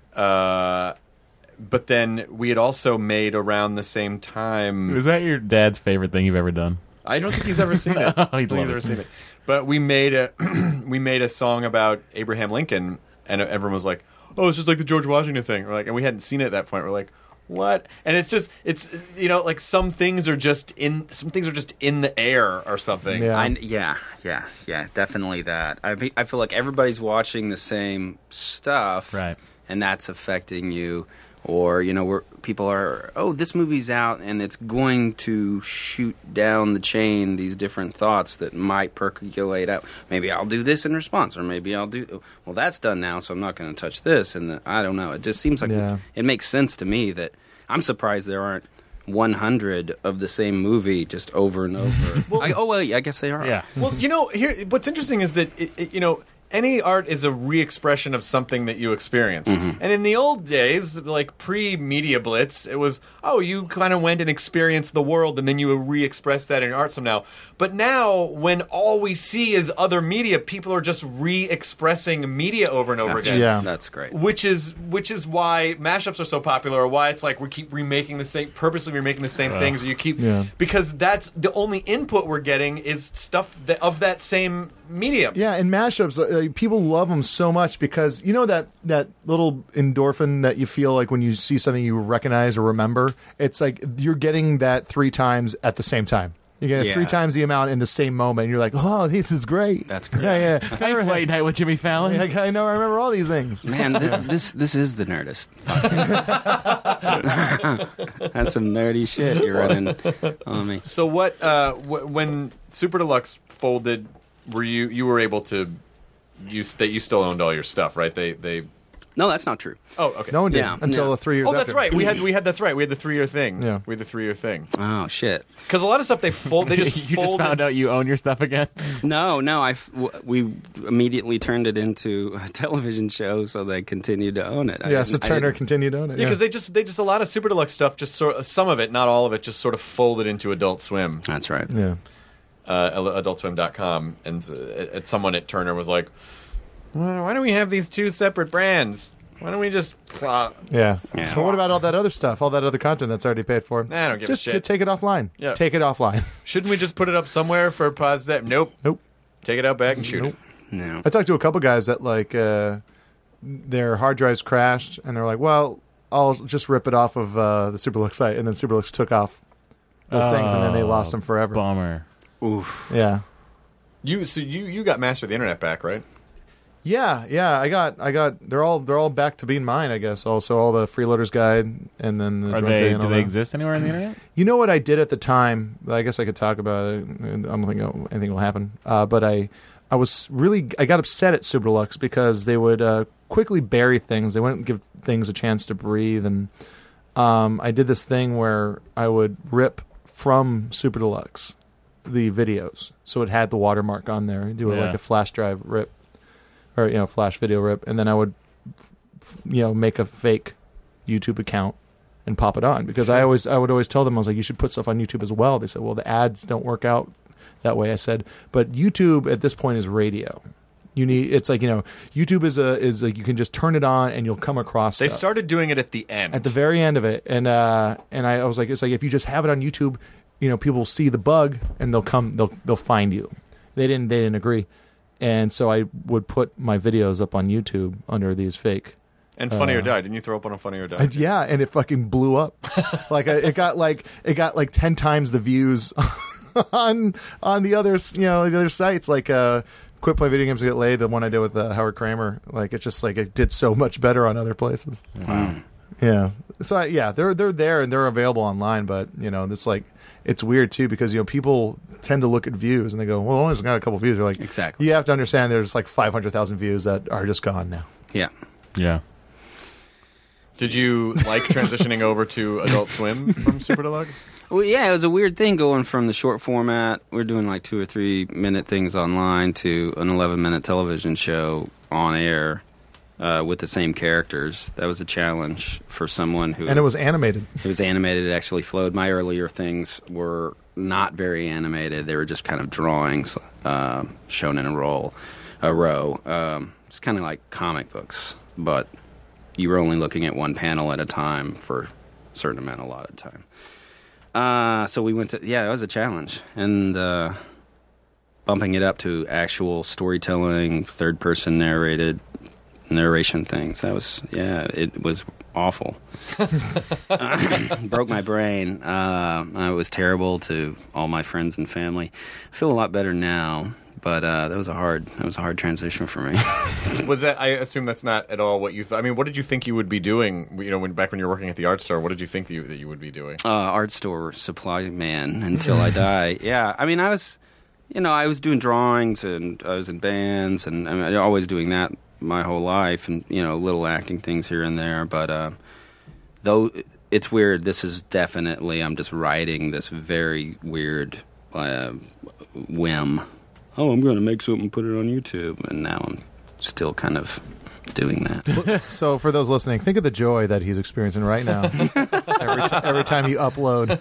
But then we had also made around the same time. Was that your dad's favorite thing you've ever done? I don't think he's ever seen it. Oh, he'd love it. But we made a song about Abraham Lincoln, and everyone was like, "Oh, it's just like the George Washington thing." And we hadn't seen it at that point. We're like, what? And it's like some things are just in the air or something. Yeah. Yeah, definitely that. I feel like everybody's watching the same stuff, Right. and that's affecting you. Or, where people are, this movie's out, and it's going to shoot down the chain these different thoughts that might percolate out. Maybe I'll do this in response, or maybe I'll do, well, that's done now, so I'm not going to touch this. And I don't know. It just seems like it makes sense to me that I'm surprised there aren't 100 of the same movie just over and over. I guess they are. Yeah. Well, here what's interesting is that any art is a re-expression of something that you experience. Mm-hmm. And in the old days, like pre-Media Blitz, it was, you kind of went and experienced the world and then you re-express that in art somehow. But now, when all we see is other media, people are just re-expressing media over and over again. Yeah. That's great. Which is why mashups are so popular, or why it's like we keep purposely remaking the same things, or you keep because that's the only input we're getting is stuff of that same medium. Yeah, and mashups, people love them so much because that little endorphin that you feel like when you see something you recognize or remember. It's like you're getting that 3 times at the same time. You get it 3 times the amount in the same moment. And you're like, oh, this is great. That's great. Yeah. Thanks, Late Night with Jimmy Fallon. Like, I know, I remember all these things. Man, this is the Nerdist podcast. That's some nerdy shit you're running on me. So what? When Super Deluxe folded, you were able to use that? You still owned all your stuff, right? They. No, that's not true. Oh, okay. No one did Yeah. until No. 3 years Oh, after. that's right. We had that's right. We had the 3-year thing. Yeah. We had the 3-year thing. Oh shit. Because a lot of stuff they just You just found out you own your stuff again? No. We immediately turned it into a television show, so they continued to own it. Yeah, so Turner continued to own it. Yeah, because they just a lot of Super Deluxe stuff, just sort of, some of it, not all of it, just sort of folded into Adult Swim. That's right. Yeah. AdultSwim.com, and someone at Turner was like, why do we have these 2 separate brands? Why don't we just... Yeah. Yeah. So what about all that other stuff, all that other content that's already paid for? I don't give just a shit. take it offline. Yeah. Take it offline. Shouldn't we just put it up somewhere for positive? Nope. Take it out back and shoot it. No. I talked to a couple guys that their hard drives crashed, and they're like, well, I'll just rip it off of the Superlux site, and then Superlux took off those things, and then they lost them forever. Bummer. Oof. Yeah. You got Master of the Internet back, right? Yeah. I got. They're all back to being mine, I guess. Also, all the Freeloaders Guide, and then the Do Drunk Day and they all that. exist anywhere on the internet? You know what I did at the time? I guess I could talk about it. I don't think anything will happen. But I got upset at Super Deluxe because they would quickly bury things. They wouldn't give things a chance to breathe. And I did this thing where I would rip from Super Deluxe the videos, so it had the watermark on there. Do like a flash drive rip, or flash video rip, and then I would make a fake YouTube account and pop it on, because I would always tell them, I was like, you should put stuff on YouTube as well. They said, well, the ads don't work out that way. I said, but YouTube at this point is radio. YouTube is like you can just turn it on and you'll come across They stuff. started doing it at the end. At the very end of it, and I was like, it's like if you just have it on YouTube, people will see the bug and they'll find you. They didn't agree, and so I would put my videos up on YouTube under these fake. And Funny or Die. Didn't you throw up on a Funny or Die? Yeah, and it fucking blew up. It got like 10 times the views on the other the other sites. Quit Play Video Games to Get Laid, the one I did with Howard Kramer. It did so much better on other places. Wow. Yeah. So they're there and they're available online, but it's weird too, because people tend to look at views and they go, well, only got a couple views. You're like, Exactly. You have to understand there's 500,000 views that are just gone now. Yeah. Yeah. Did you like transitioning over to Adult Swim from Super Deluxe? Well, yeah, it was a weird thing going from the short format. We're doing 2 or 3 minute things online to an 11-minute television show on air with the same characters. That was a challenge for someone who... And it was animated. It was animated. It actually flowed. My earlier things were not very animated. They were just kind of drawings shown in a row. It's kind of like comic books, but you were only looking at one panel at a time for a certain amount of allotted time. So we went to... Yeah, it was a challenge. And bumping it up to actual storytelling, third-person narration things. That was... Yeah, it was awful. Broke my brain. I was terrible to all my friends and family. I feel a lot better now, but that was a hard transition for me. Was that? I assume that's not at all what you thought. I mean, what did you think you would be doing? Back when you were working at the art store, what did you think that you would be doing? Art store supply man until I die. Yeah, I mean, I was doing drawings and I was in bands, and I mean, I was always doing that my whole life, and little acting things here and there. But though it's weird, this is definitely I'm just riding this very weird whim. Oh, I'm going to make something, put it on YouTube, and now I'm still kind of doing that. So for those listening, think of the joy that he's experiencing right now every time you upload.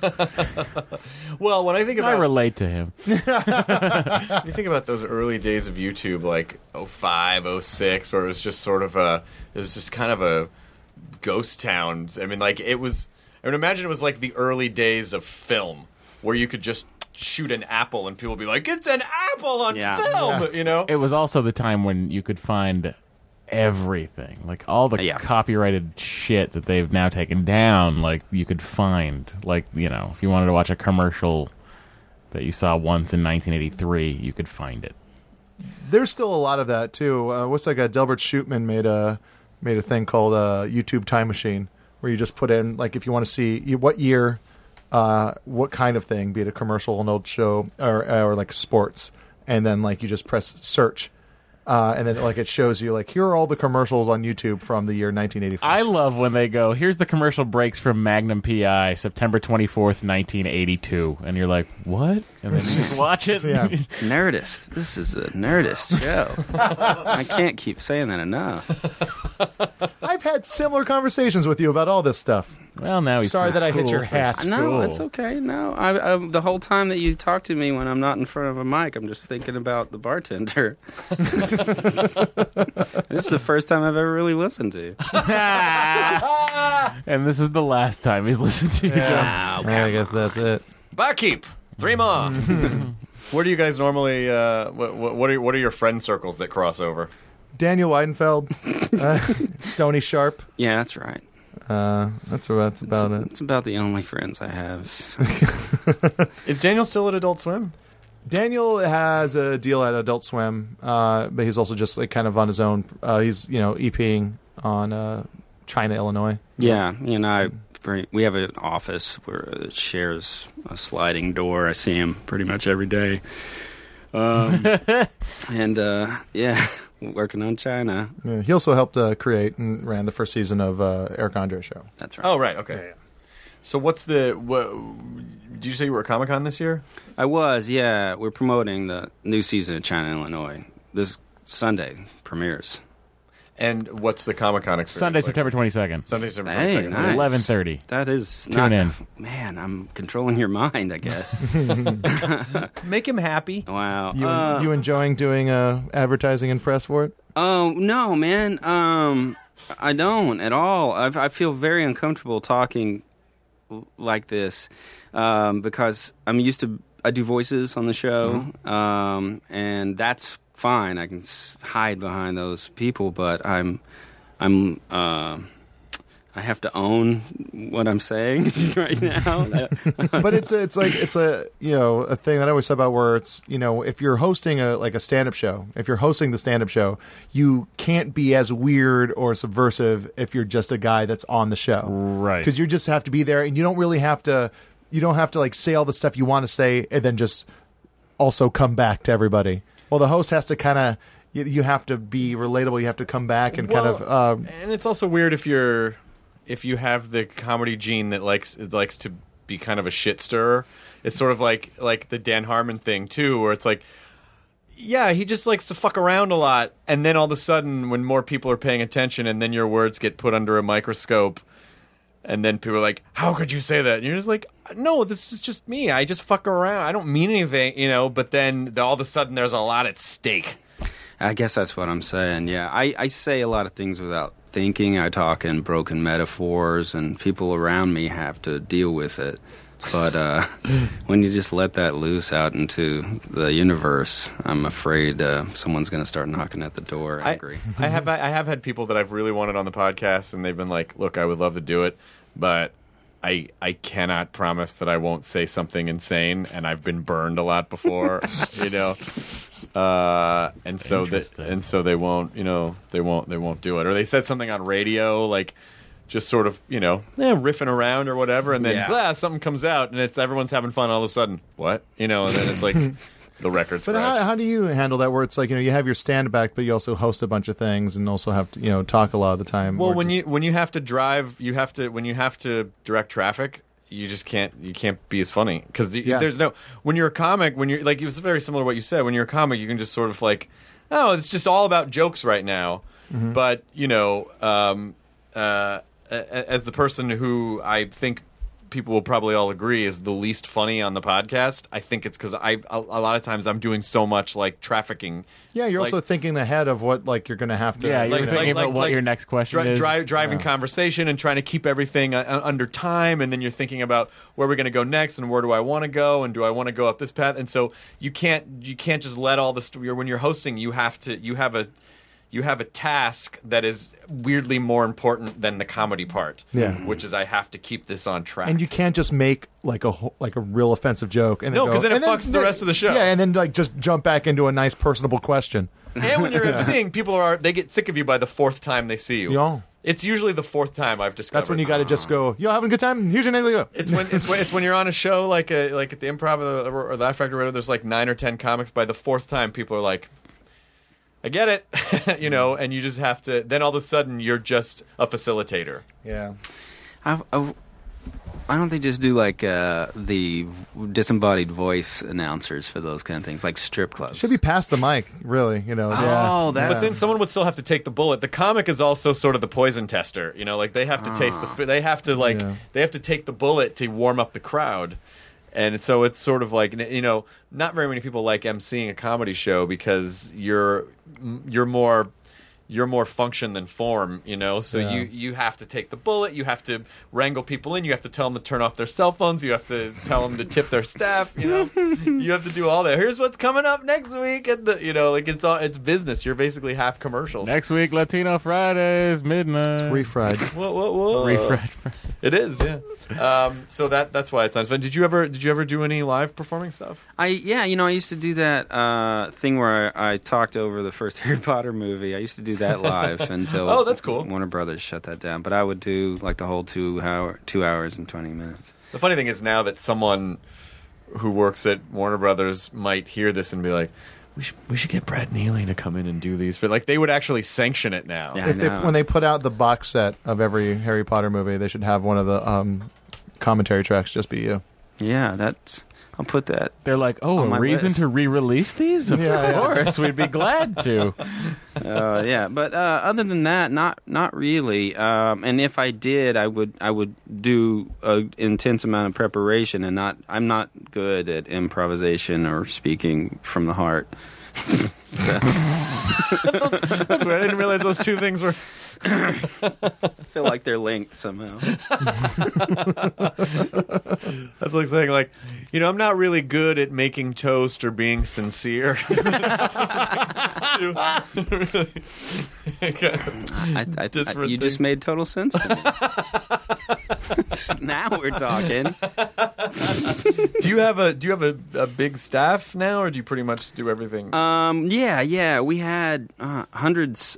Well, when I think about... I relate to him. You think about those early days of YouTube, like 05, 06, where it was just sort of it was just kind of a ghost town. I mean, like, I would imagine it was like the early days of film, where you could just shoot an apple and people would be like, it's an apple on film, It was also the time when you could find everything, like all the copyrighted shit that they've now taken down, like you could find, like, if you wanted to watch a commercial that you saw once in 1983, you could find it. There's still a lot of that too. What's that guy? Delbert Shootman made a thing called YouTube Time Machine, where you just put in, like, if you want to see what year, what kind of thing, be it a commercial, an old show, or like sports, and then like you just press search. And then, like, it shows you, like, here are all the commercials on YouTube from the year 1985. I love when they go, here's the commercial breaks from Magnum P.I., September 24th, 1982. And you're like, what? And then you just watch it. Yeah. Nerdist. This is a Nerdist show. I can't keep saying that enough. I've had similar conversations with you about all this stuff. Well, now he's sorry that I hit cool your hat. for No, school. it's okay. No, I the whole time that you talk to me when I'm not in front of a mic, I'm just thinking about the bartender. This is the first time I've ever really listened to you. And this is the last time he's listened to you, John. I guess that's it. Barkeep, 3 more. Where do you guys normally? What are your friend circles that cross over? Daniel Weidenfeld, Stony Sharp. Yeah, that's right. That's about it. It's about the only friends I have. Is Daniel still at Adult Swim? Daniel has a deal at Adult Swim, but he's also just like kind of on his own. He's EPing on China, Illinois. Yeah, we have an office where it shares a sliding door. I see him pretty much every day. And working on China. Yeah, he also helped create and ran the first season of Eric Andre Show. That's right. Oh, right. Okay. Yeah. So did you say you were at Comic-Con this year? I was, yeah. We're promoting the new season of China, Illinois. This Sunday premieres. And what's the Comic-Con experience Sunday, like? September 22nd. Sunday, September Hey, 22nd. nice. 11:30. That is Tune in. Man, I'm controlling your mind, I guess. Make him happy. Wow. You enjoying doing advertising and press for it? Oh, no, man. I don't at all. I feel very uncomfortable talking like this because I'm used to... I do voices on the show, and that's fine. I can hide behind those people, but I have to own what I'm saying right now. But it's a thing that I always said about where it's, if you're hosting a stand-up show, if you're hosting the stand-up show, you can't be as weird or subversive if you're just a guy that's on the show. Right. Because you just have to be there, and you don't have to like say all the stuff you want to say and then just also come back to everybody. Well, the host has to kind of, you have to be relatable. You have to come back and and it's also weird if you have the comedy gene that likes to be kind of a shit stirrer. It's sort of like the Dan Harmon thing too, where it's like, yeah, he just likes to fuck around a lot, and then all of a sudden, when more people are paying attention, and then your words get put under a microscope, and then people are like, "How could you say that?" And you're just like, "No, this is just me. I just fuck around. I don't mean anything, But then all of a sudden, there's a lot at stake." I guess that's what I'm saying, yeah. I say a lot of things without thinking. I talk in broken metaphors, and people around me have to deal with it. But when you just let that loose out into the universe, I'm afraid someone's going to start knocking at the door angry. I have had people that I've really wanted on the podcast, and they've been like, "Look, I would love to do it, but I cannot promise that I won't say something insane." And I've been burned a lot before, you know, and so they won't, you know, they won't do it, or they said something on radio like. Just sort of, you know, riffing around or whatever, and then blah, something comes out, and it's everyone's having fun. All of a sudden, what? You know, and then it's like the record's But scratched. how do you handle that? Where it's like, you know, you have your stand back, but you also host a bunch of things, and also have to, you know, talk a lot of the time. Well, or when just- you have to drive, when you have to direct traffic, you just can't be as funny because there's no. When you're a comic, when you're like, it was very similar to what you said. When you're a comic, you can just sort of like, oh, it's just all about jokes right now. But you know. As the person who I think people will probably all agree is the least funny on the podcast, I think it's because a lot of times I'm doing so much like trafficking. Yeah, you're like, also thinking ahead of what like you're going to have to. Yeah, you're thinking about what your next question is. Driving conversation and trying to keep everything under time, and then you're thinking about where we're going to go next and where do I want to go and do I want to go up this path, and so you can't just let all this. When you're hosting, you have a task that is weirdly more important than the comedy part. Yeah. Which is I have to keep this on track. And you can't just make like a real offensive joke. And No, go- 'cause then it and fucks the rest of the show. Yeah, and then like just jump back into a nice personable question. And when you're emceeing, they get sick of you by the fourth time they see you. Yeah. It's usually the fourth time I've discovered. That's when you got to just go, yo, having a good time? Here's your name. Go. It's when you're on a show like at the Improv or Laugh Factory or whatever. There's like 9 or 10 comics. By the fourth time, people are like, I get it, you know, and you just have to. Then all of a sudden, you're just a facilitator. Yeah. Why don't they just do like the disembodied voice announcers for those kind of things, like strip clubs? Should be past the mic, really. You know. Oh, that- But then someone would still have to take the bullet. The comic is also sort of the poison tester, you know, like they have to taste they have to they have to take the bullet to warm up the crowd. And so it's sort of like, you know, not very many people like emceeing a comedy show because you're more function than form, you know. So you have to take the bullet. You have to wrangle people in. You have to tell them to turn off their cell phones. You have to tell them to tip their staff. You know, you have to do all that. Here's what's coming up next week, and you know, like it's business. You're basically half commercials. Next week, Latino Fridays, midnight. Refried. Whoa. Refried. It is, yeah. So that's why it's nice. But did you ever do any live performing stuff? I used to do that thing where I talked over the first Harry Potter movie. I used to do that live until Oh, that's cool. Warner Brothers shut that down. But I would do like the whole 2 hours and 20 minutes. The funny thing is now that someone who works at Warner Brothers might hear this and be like, we should get Brad Neely to come in and do these. But like they would actually sanction it now. Yeah. When they put out the box set of every Harry Potter movie, they should have one of the commentary tracks just be you. Yeah, I'll put that. They're like, oh, On a my reason list. to re-release these? Of Yeah, yeah. course, we'd be glad to. Yeah, but other than that, not really. And if I did, I would do an intense amount of preparation, and I'm not good at improvisation or speaking from the heart. That's weird. I didn't realize those two things were. I feel like they're linked somehow. That's like saying, like, you know, I'm not really good at making toast or being sincere. It's too, really, You just made total sense to me. Now we're talking. Do you have a big staff now, or do you pretty much do everything? Yeah. We had hundreds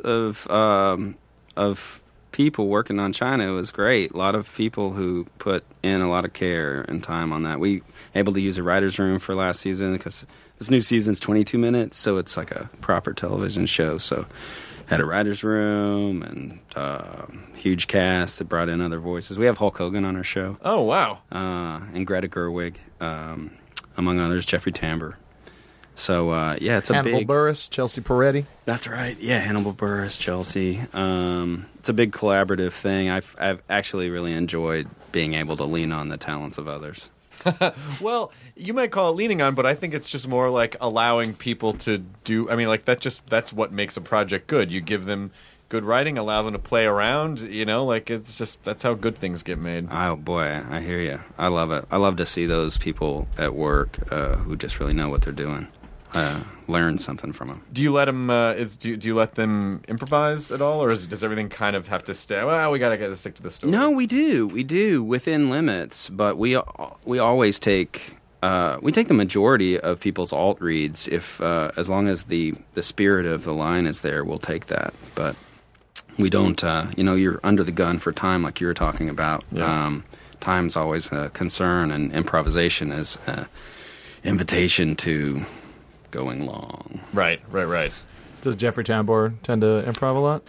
of people working on China. It was great. A lot of people who put in a lot of care and time on that. We able to use a writer's room for last season because this new season's 22 minutes, so it's like a proper television show. So had a writer's room and huge cast that brought in other voices. We have Hulk Hogan on our show. Oh, wow. And Greta Gerwig, among others, Jeffrey Tambor. So, it's a Hannibal big... Buress, Chelsea Peretti. That's right. Yeah, Hannibal Buress, Chelsea. It's a big collaborative thing. I've actually really enjoyed being able to lean on the talents of others. Well, you might call it leaning on, but I think it's just more like allowing people to do. I mean, like that's what makes a project good. You give them good writing, allow them to play around. Like it's just that's how good things get made. Oh boy, I hear you. I love it. I love to see those people at work who just really know what they're doing. Learn something from them. Do you let them? Do you let them improvise at all, or does everything kind of have to stay? Well, we gotta stick to the story. No, we do within limits, but we always take. We take the majority of people's alt reads if as long as the spirit of the line is there, we'll take that. But we don't. You're under the gun for time, like you were talking about. Yeah. Time's always a concern, and improvisation is an invitation to going long. Right. Does Jeffrey Tambor tend to improv a lot?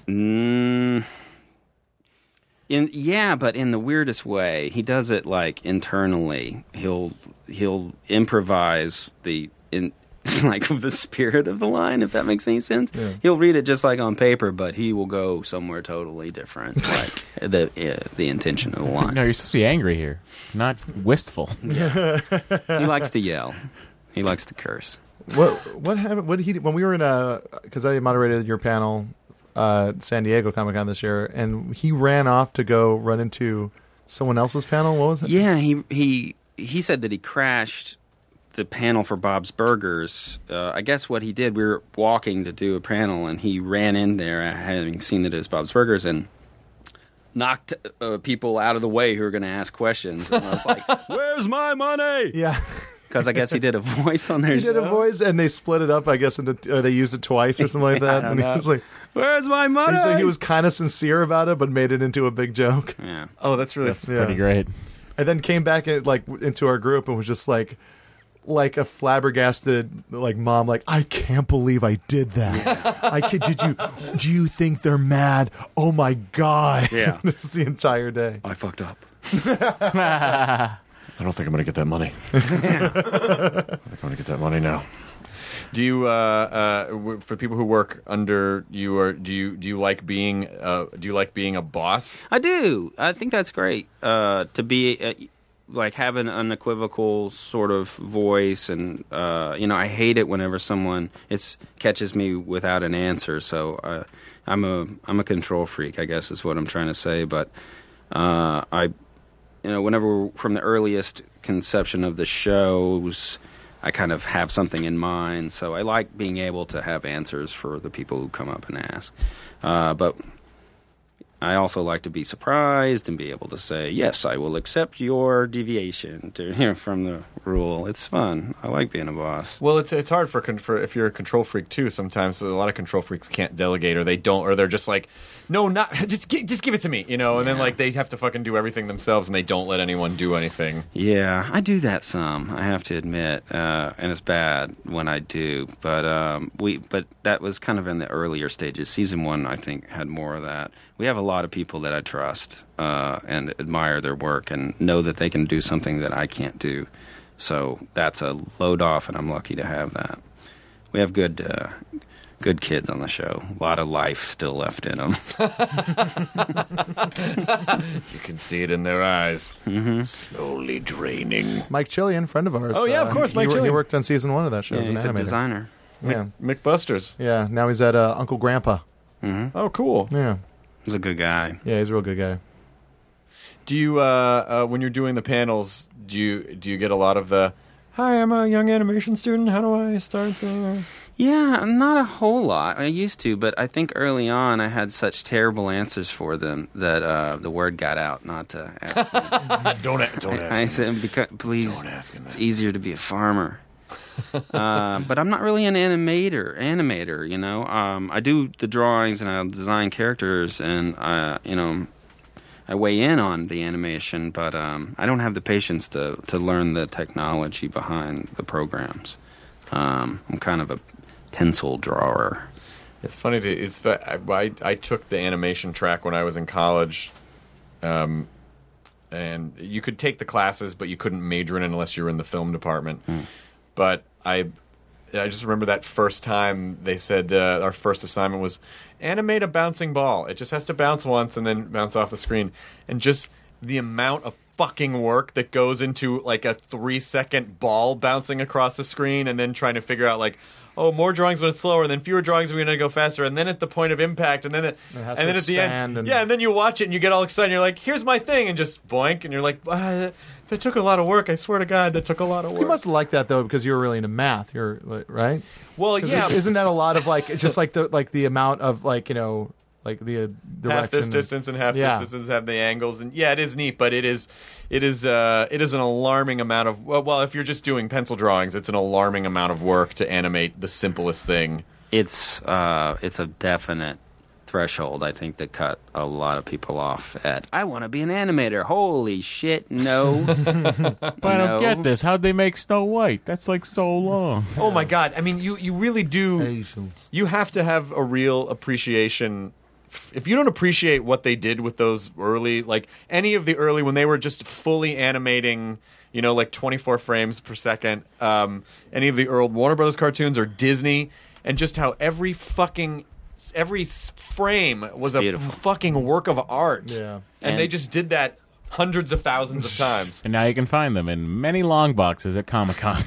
But in the weirdest way. He does it like internally. He'll improvise the spirit of the line, if that makes any sense. Yeah. He'll read it just like on paper, but he will go somewhere totally different, like the intention of the line. No, you're supposed to be angry here, not wistful. He likes to yell. He likes to curse. What happened? What did he when we were in because I moderated your panel, San Diego Comic-Con this year, and he ran off to go run into someone else's panel. What was it? Yeah, he said that he crashed the panel for Bob's Burgers. I guess what he did, we were walking to do a panel, and he ran in there, having seen that it was Bob's Burgers, and knocked people out of the way who were going to ask questions. And I was like, "Where's my money?" Yeah. Because I guess he did a voice on their He show. did a voice, and they split it up, I guess, into they used it twice or something like that. I And don't he was know. like, "Where's my money?" so he was kind of sincere about it, but made it into a big joke. Yeah. Oh, that's really Pretty great. And then came back into our group and was just like a flabbergasted mom, like, I can't believe I did that. Do you think they're mad? Oh my God. Yeah. This is the entire day. I fucked up. I don't think I'm going to get that money. I think I'm going to get that money now. Do you, for people who work under you, or do you like being a boss? I do. I think that's great. To be have an unequivocal sort of voice, and I hate it whenever someone catches me without an answer. So I'm a control freak, I guess is what I'm trying to say. But whenever from the earliest conception of the shows, I kind of have something in mind. So I like being able to have answers for the people who come up and ask. But I also like to be surprised and be able to say, yes, I will accept your deviation from the rule. It's fun. I like being a boss. Well, it's hard for if you're a control freak too. Sometimes a lot of control freaks can't delegate, or they don't, or they're just like, no, not just give it to me, and then they have to fucking do everything themselves, and they don't let anyone do anything. Yeah, I do that some. I have to admit, and it's bad when I do. But that was kind of in the earlier stages. Season 1, I think, had more of that. We have a lot of people that I trust and admire their work and know that they can do something that I can't do. So that's a load off, and I'm lucky to have that. We have good kids on the show. A lot of life still left in them. You can see it in their eyes, Slowly draining. Mike Chillian, friend of ours. Oh, yeah, of course, Mike He Chillian. worked on season 1 of that show as an He's a animator. designer. Yeah. McBusters. Yeah, now he's at Uncle Grandpa. Oh, cool. Yeah. He's a good guy. Yeah, he's a real good guy. Do you, when you're doing the panels, do you get a lot of the, hi, I'm a young animation student, how do I start the... Yeah, not a whole lot. I used to, but I think early on I had such terrible answers for them that the word got out not to ask me. Don't ask. I said, please, Don't ask him it's that. easier to be a farmer. But I'm not really an animator, I do the drawings and I'll design characters and, I weigh in on the animation, but I don't have the patience to learn the technology behind the programs. I'm kind of a pencil drawer. It's funny I took the animation track when I was in college, and you could take the classes, but you couldn't major in it unless you were in the film department. But I just remember that first time they said our first assignment was animate a bouncing ball. It just has to bounce once and then bounce off the screen. And just the amount of fucking work that goes into like a 3-second ball bouncing across the screen and then trying to figure out like, more drawings when it's slower, and then fewer drawings when it's going to go faster, and then at the point of impact, and then at the end, and then you watch it and you get all excited. And you're like, here's my thing, and just boink, and you're like, that took a lot of work. I swear to God, that took a lot of work. You must have liked that though, because you were really into math. You're right. Well, yeah. Isn't that a lot of like just like the amount of like like the direction half this distance and half this distance have the angles, and it is neat, but it is an alarming amount of well, if you're just doing pencil drawings, it's an alarming amount of work to animate the simplest thing. It's a definite threshold, I think, that cut a lot of people off at, I want to be an animator. Holy shit, no. But I don't get this. How'd they make Snow White? That's like so long. Oh my God. I mean, you really do. You have to have a real appreciation. If you don't appreciate what they did with those early, like any of the early, when they were just fully animating, like 24 frames per second, any of the early Warner Brothers cartoons or Disney, and just how every frame was beautiful. A fucking work of art. Yeah. And they just did that hundreds of thousands of times. And now you can find them in many long boxes at Comic-Con.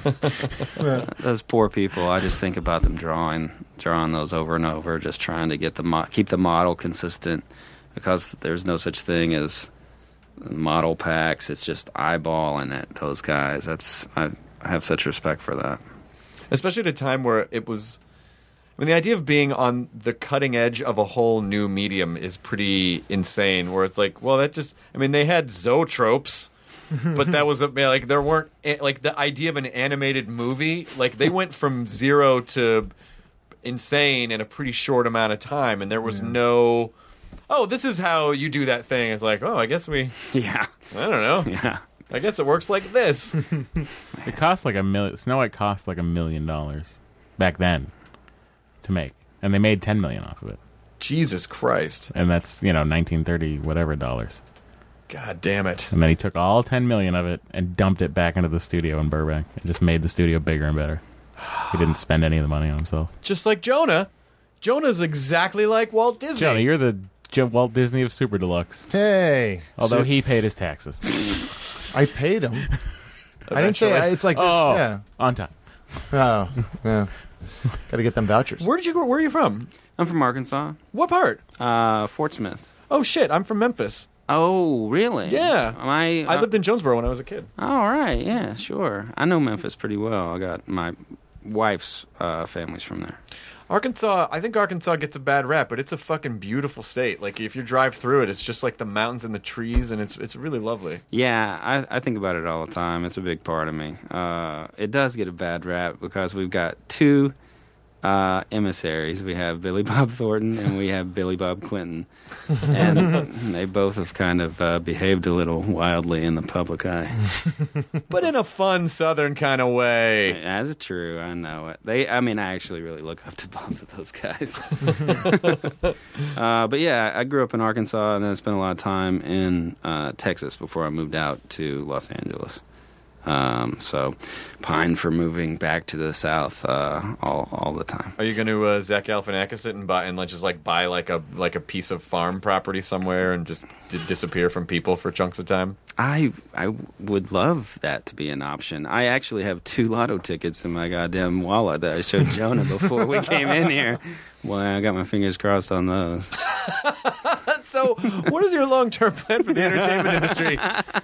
Those poor people, I just think about them drawing those over and over, just trying to get keep the model consistent, because there's no such thing as model packs. It's just eyeballing at those guys. I have such respect for that. Especially at a time where it was... I mean, the idea of being on the cutting edge of a whole new medium is pretty insane, where it's like, well, they had zoetropes, but that was, there weren't, like, the idea of an animated movie, like, they went from zero to insane in a pretty short amount of time, and there was no, this is how you do that thing. It's like, I guess I don't know. Yeah. I guess it works like this. It cost like $1 million. Snow White cost like $1 million back then to make, and they made $10 million off of it. Jesus Christ! And that's 1930 whatever dollars. God damn it! And then he took all $10 million of it and dumped it back into the studio in Burbank, and just made the studio bigger and better. He didn't spend any of the money on himself. Just like Jonah. Jonah's exactly like Walt Disney. Jonah, you're the Walt Disney of Super Deluxe. Hey, although he paid his taxes. I paid him. I didn't say it's like on time. Oh, yeah. Got to get them vouchers. Where are you from? I'm from Arkansas. What part? Fort Smith. Oh shit! I'm from Memphis. Oh, really? Yeah. I lived in Jonesboro when I was a kid. All right. Yeah, sure. I know Memphis pretty well. I got my wife's family's from there. Arkansas, I think Arkansas gets a bad rap, but it's a fucking beautiful state. Like, if you drive through it, it's just like the mountains and the trees, and it's really lovely. Yeah, I think about it all the time. It's a big part of me. It does get a bad rap because we've got two emissaries. We have Billy Bob Thornton and we have Billy Bob Clinton. And they both have kind of behaved a little wildly in the public eye. But in a fun Southern kind of way. That's true. I know it. I actually really look up to both of those guys. But yeah, I grew up in Arkansas and then I spent a lot of time in Texas before I moved out to Los Angeles. So pine for moving back to the South all the time. Are you going to Zach Galifianakis it and buy like a piece of farm property somewhere and just disappear from people for chunks of time? I would love that to be an option. I actually have 2 lotto tickets in my goddamn wallet that I showed Jonah before we came in here. Well, I got my fingers crossed on those. So, what is your long-term plan for the entertainment industry?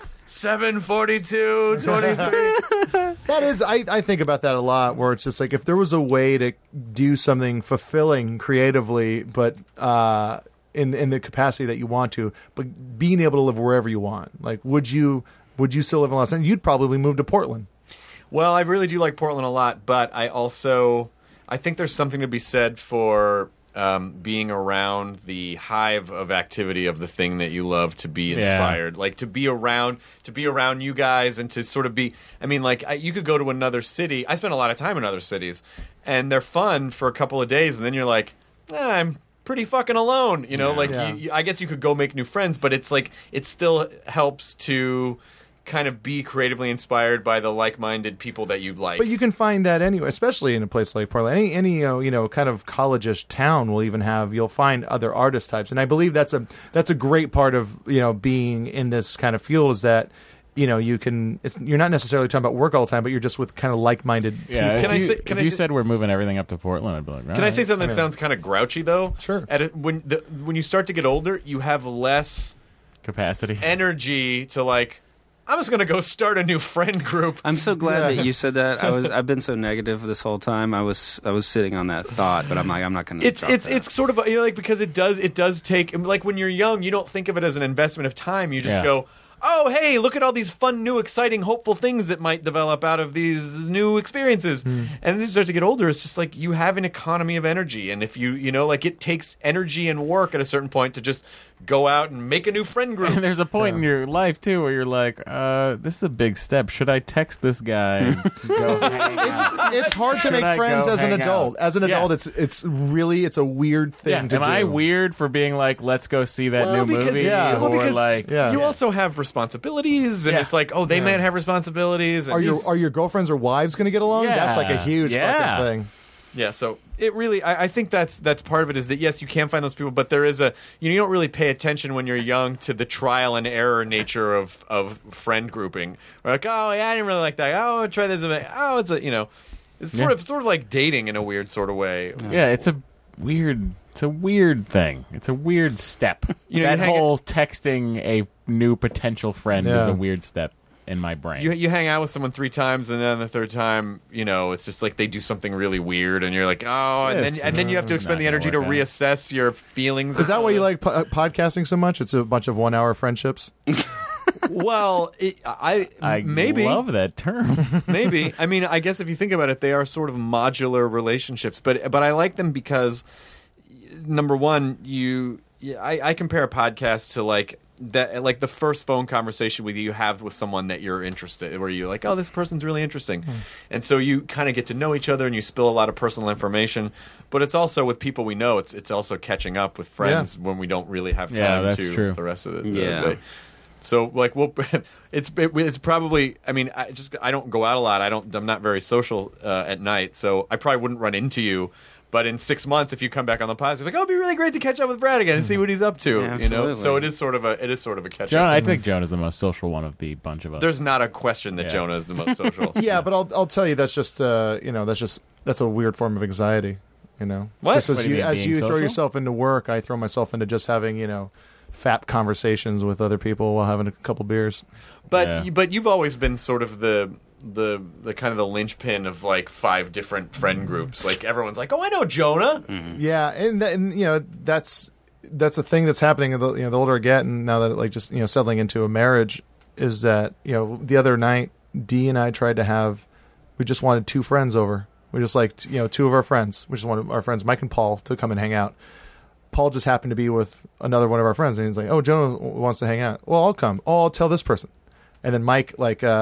7/42/23. That is, I think about that a lot, where it's just like, if there was a way to do something fulfilling creatively, but in the capacity that you want to, but being able to live wherever you want, like, would you still live in Los Angeles? You'd probably move to Portland. Well, I really do like Portland a lot, but I think there's something to be said for being around the hive of activity of the thing that you love, to be inspired, like to be around you guys, and to sort of be. I mean, like, you could go to another city. I spent a lot of time in other cities, and they're fun for a couple of days, and then you're like, I'm pretty fucking alone, I guess you could go make new friends, but it's like, it still helps to kind of be creatively inspired by the like-minded people that you like. But you can find that anywhere, especially in a place like Portland. Any kind of college-ish town will even you'll find other artist types, and I believe that's a great part of being in this kind of field, is that you can. You're not necessarily talking about work all the time, but you're just with kind of like-minded Yeah, people. Can I if you say- said we're moving everything up to Portland, I'd be like, Can I say something that sounds kind of grouchy though? Sure. When you start to get older, you have less capacity? energy to like. I'm just gonna go start a new friend group. I'm so glad that you said that. I've been so negative this whole time. I was sitting on that thought, but I'm like, I'm not going to. It's sort of like because it does take like when you're young, you don't think of it as an investment of time. You just go, oh, hey, look at all these fun, new, exciting, hopeful things that might develop out of these new experiences. And then you start to get older, it's just like you have an economy of energy. And if like it takes energy and work at a certain point to just go out and make a new friend group. And there's a point in your life, too, where you're like, this is a big step. Should I text this guy to go hang out? It's hard to Should make I friends go as an hang adult. out? As an adult, it's a weird thing to Am do. I weird for being like, let's go see that new movie? Well, or because like, you also have responsibilities, and it's like, oh, they might have responsibilities. And Are your girlfriends or wives going to get along? Yeah. That's like a huge fucking thing. Yeah, so it really, I think that's part of it is that, yes, you can find those people, but there is you don't really pay attention when you're young to the trial and error nature of friend grouping. We're like, oh, yeah, I didn't really like that. Oh, I'll try this. Oh, it's it's sort of like dating in a weird sort of way. Yeah, it's a weird thing. It's a weird step. That that whole texting a new potential friend is a weird step in my brain. You hang out with someone 3 times, and then the third time, it's just like they do something really weird, and you're like, oh, and then you have to expend the energy to reassess your feelings. Is that why you like podcasting so much? It's a bunch of 1 hour friendships. Well, I maybe love that term. maybe. I mean, I guess if you think about it, they are sort of modular relationships, but I like them because number one, I compare a podcast to like the first phone conversation you have with someone that you're interested, where you're like, oh, this person's really interesting, and so you kind of get to know each other and you spill a lot of personal information. But it's also with people we know. It's also catching up with friends when we don't really have time that's to true. the rest of the day. So like it's probably. I mean, I don't go out a lot. I'm not very social at night, so I probably wouldn't run into you. But in 6 months, if you come back on the podcast, you're like, oh, it'd be really great to catch up with Brad again and see what he's up to. Yeah, So it is sort of a catch Jonah, up. I think Jonah's the most social one of the bunch of us. There's not a question that Jonah is the most social. Yeah, but I'll tell you that's just that's a weird form of anxiety. What? Just as What do you mean, as being you throw social? yourself into work, I throw myself into just having fap conversations with other people while having a couple beers. But you've always been sort of the kind of the linchpin of like 5 different friend groups. Like everyone's like, oh, I know Jonah. Yeah, and that's a thing that's happening. The older I get, and now that like just settling into a marriage, is that the other night Dee and I tried to have. We just wanted 2 friends over. We just like 2 of our friends, which is one of our friends, Mike and Paul, to come and hang out. Paul just happened to be with another one of our friends, and he's like, "Oh, Jonah wants to hang out. Well, I'll come. Oh, I'll tell this person." And then Mike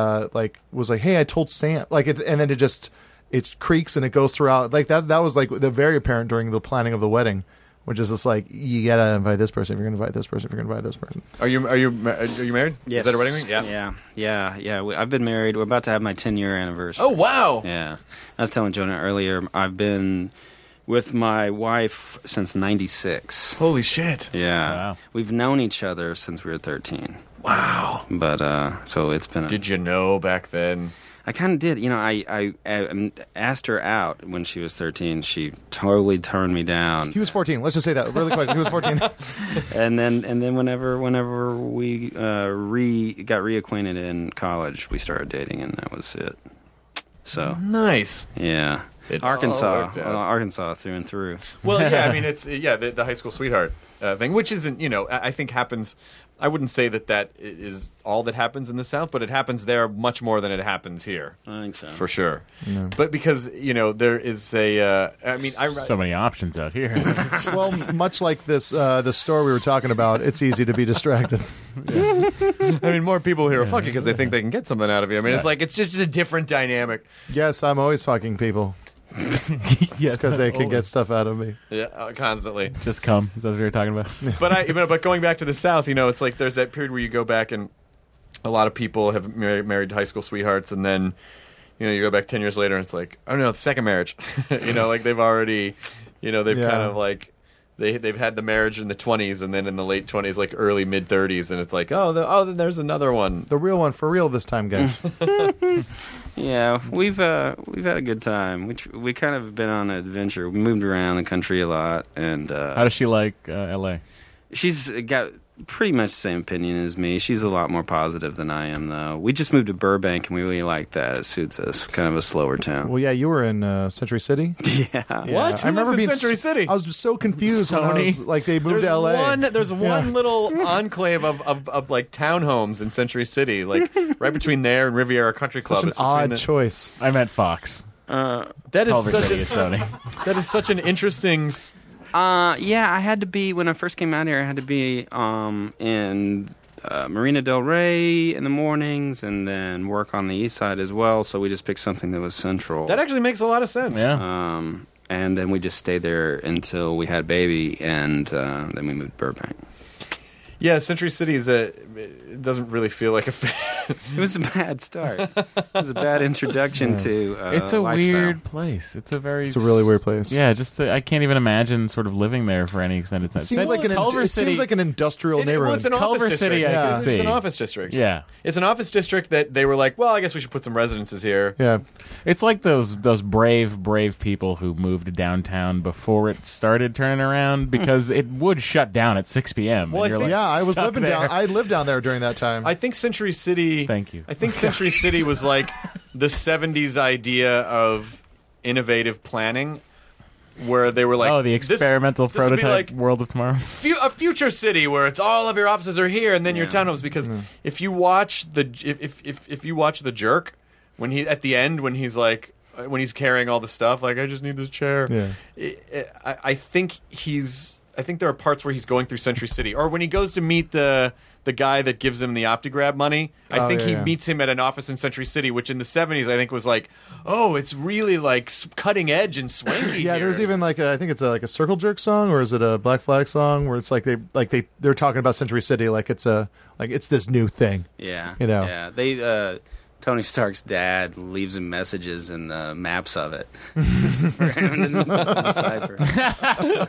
was like, "Hey, I told Sam." And then it creaks and it goes throughout. Like that was like the very apparent during the planning of the wedding, which is just like you gotta invite this person if you're gonna invite this person if you're gonna invite this person. Are you married? Yes. Is that a wedding ring? Yeah. Yeah. I've been married. We're about to have my 10-year anniversary. Oh wow. Yeah. I was telling Jonah earlier, I've been with my wife since 96. Holy shit. Yeah. Wow. We've known each other since we were 13. Wow. But so it's been Did you know back then? I kind of did. I asked her out when she was 13. She totally turned me down. He was 14. Let's just say that really quick. He was 14. And then whenever we got reacquainted in college, we started dating, and that was it. So Nice. yeah, It all Arkansas, worked out. Arkansas through and through. Well, yeah, I mean, it's the high school sweetheart thing, which isn't, I think happens. I wouldn't say that is all that happens in the South, but it happens there much more than it happens here. I think so. For sure. But because, there is a, So many options out here. Well, much like this the store we were talking about, it's easy to be distracted. more people here are fucking because they think they can get something out of you. I mean, it's just a different dynamic. Yes, I'm always fucking people Yes, because they can get stuff out of me. Yeah, constantly. Just come. Is that what you're talking about? But going back to the South, it's like there's that period where you go back and a lot of people have married high school sweethearts, and then you go back 10 years later and it's like, oh no, the second marriage. Like they've already, they've kind of like they've had the marriage in the 20s, and then in the late 20s, like early mid 30s, and it's like, then there's another one. The real one for real this time, guys. Yeah, we've had a good time. We kind of been on an adventure. We moved around the country a lot, and How does she like L.A.? she's got pretty much the same opinion as me. She's a lot more positive than I am, though. We just moved to Burbank, and we really like that. It suits us. Kind of a slower town. Well, yeah, you were in Century City. Yeah. What? I remember being Century City. I was just so confused when I Sony? was, like they moved to LA. There's one little enclave of like townhomes in Century City, like right between there and Riviera Country Club. Such an It's between odd the- choice. I meant Fox. That is Culver such City is Sony. that is such an interesting. Yeah, I had to be, when I first came out here, I had to be in Marina Del Rey in the mornings and then work on the east side as well, so we just picked something that was central. That actually makes a lot of sense. Yeah. And then we just stayed there until we had a baby, and then we moved to Burbank. Yeah, Century City it doesn't really feel like a It was a bad start. It was a bad introduction to It's a lifestyle. weird place. It's a really weird place. Yeah, I can't even imagine sort of living there for any extended time. It seems like an industrial neighborhood. Well, it's an Culver office City, district. I can It's see. an office district. Yeah. It's an office district that they were like, well, I guess we should put some residences here. Yeah. It's like those brave people who moved downtown before it started turning around because it would shut down at 6 p.m. Well, and you're Yeah, I was stuck living there. down. I lived down there during that time. I think Century City. Thank you. I think Century City was like the 70s idea of innovative planning, where they were like, the experimental this would be prototype like world of tomorrow. a future city where it's all of your offices are here and then your townhomes. Because if you watch if you watch The Jerk, when he at the end when he's like when he's carrying all the stuff, like I just need this chair. Yeah. I think there are parts where he's going through Century City, or when he goes to meet the guy that gives him the OptiGrab money. I think he meets him at an office in Century City, which in the 70s I think was like, oh, it's really like cutting edge and swanky. Yeah, here. there's even like I think it's like a Circle Jerk song, or is it a Black Flag song where it's like they're talking about Century City like it's this new thing. Yeah. You know. Yeah. They Tony Stark's dad leaves him messages in the maps of it for him to decipher.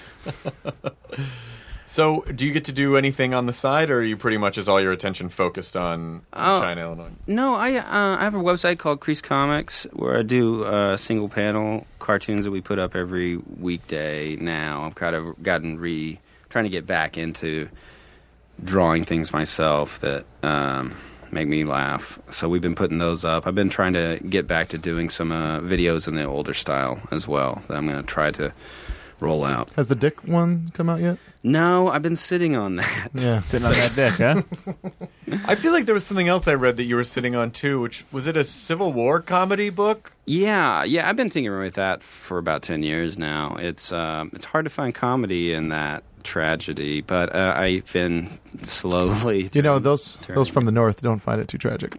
So, do you get to do anything on the side, or are you pretty much is all your attention focused on China, Illinois? No, I have a website called Crease Comics where I do single panel cartoons that we put up every weekday. Now I've kind of trying to get back into drawing things myself that make me laugh. So we've been putting those up. I've been trying to get back to doing some videos in the older style as well that I'm going to try to roll out. Has the Dick one come out yet? No, I've been sitting on that. Yeah. Sitting on that dick, huh? I feel like there was something else I read that you were sitting on too, which was it a Civil War comedy book? Yeah, I've been tinkering with that for about 10 years now. It's hard to find comedy in that tragedy, but I've been slowly. You know, those from the north don't find it too tragic.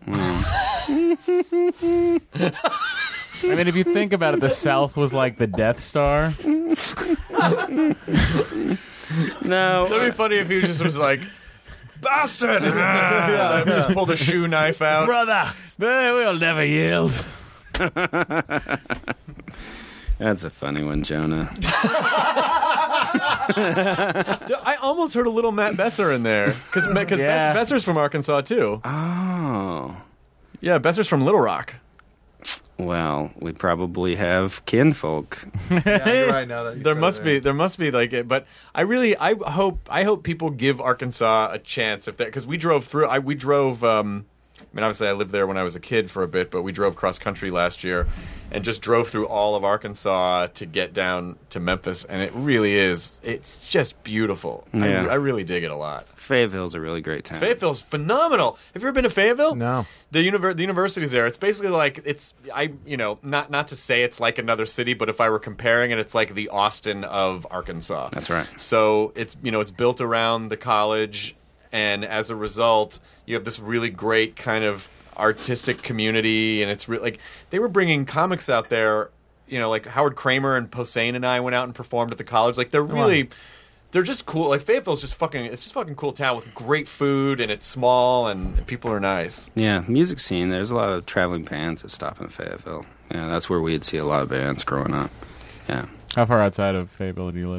I mean, if you think about it, the South was like the Death Star. No, That'd be funny if he just was like, bastard! Just pulled a shoe knife out. Brother! We'll never yield. that's a funny one, Jonah. I almost heard a little Matt Besser in there because Yeah. Besser's from Arkansas too. Oh, Yeah, Besser's from Little Rock. well, we probably have kinfolk. Yeah, you're right now that you There said must be like it, but I hope people give Arkansas a chance because we drove through. We drove. I mean, obviously, I lived there when I was a kid for a bit, but we drove cross country last year and just drove through all of Arkansas to get down to Memphis, and it really is. It's just beautiful. Yeah. I really dig it a lot. Fayetteville's a really great town. Fayetteville's phenomenal. Have you ever been to Fayetteville? No. The university's there. It's basically like not to say it's like another city, but if I were comparing it, it's like the Austin of Arkansas. That's right. So it's built around the college, and as a result, you have this really great kind of artistic community, and it's really like they were bringing comics out there. Like Howard Kramer and Posehn and I went out and performed at the college. Like they're really. They're just cool. Like Fayetteville's just fucking cool town with great food, and it's small, and people are nice. Yeah, music scene. There's a lot of traveling bands that stop in Fayetteville. Yeah, that's where we'd see a lot of bands growing up. Yeah. How far outside of Fayetteville do you live?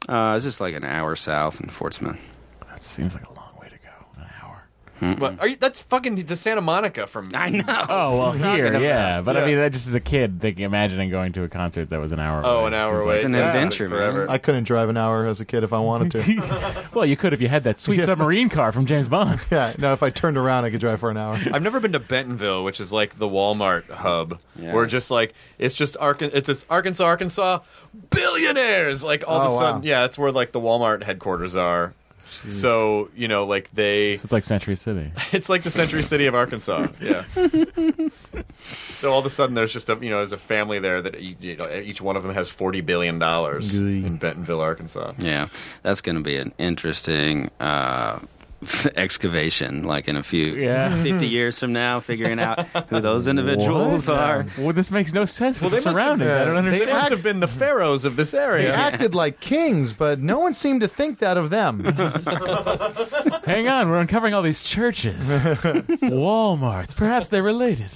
It's just like an hour south in Fort Smith. That seems like a long way to go. An hour. But that's fucking to Santa Monica from. I know. Oh, well, here, yeah. But I Yeah. mean, that just as a kid, imagining going to a concert that was an hour away. Oh, an hour seems away. It's an Yeah. adventure, Forever. man. I couldn't drive an hour as a kid if I wanted to. Well, you could if you had that sweet submarine car from James Bond. Yeah, no, if I turned around, I could drive for an hour. I've never been to Bentonville, which is like the Walmart hub, Yeah. where just like it's this Arkansas billionaires. Like all of Oh, a sudden, wow. yeah, that's where like the Walmart headquarters are. So like they, So it's like Century City. it's like the Century City of Arkansas. Yeah. So all of a sudden, there's just there's a family there that each one of them has $40 billion in Bentonville, Arkansas. Yeah, that's going to be an interesting excavation, like in a few 50 years from now, figuring out who those individuals What? are. Well, this makes no sense with they the must have- surroundings. I don't They understand. must have been the pharaohs of this They area. acted like kings, but no one seemed to think that of them. Hang on, we're uncovering all these churches, Walmarts. Perhaps they're related.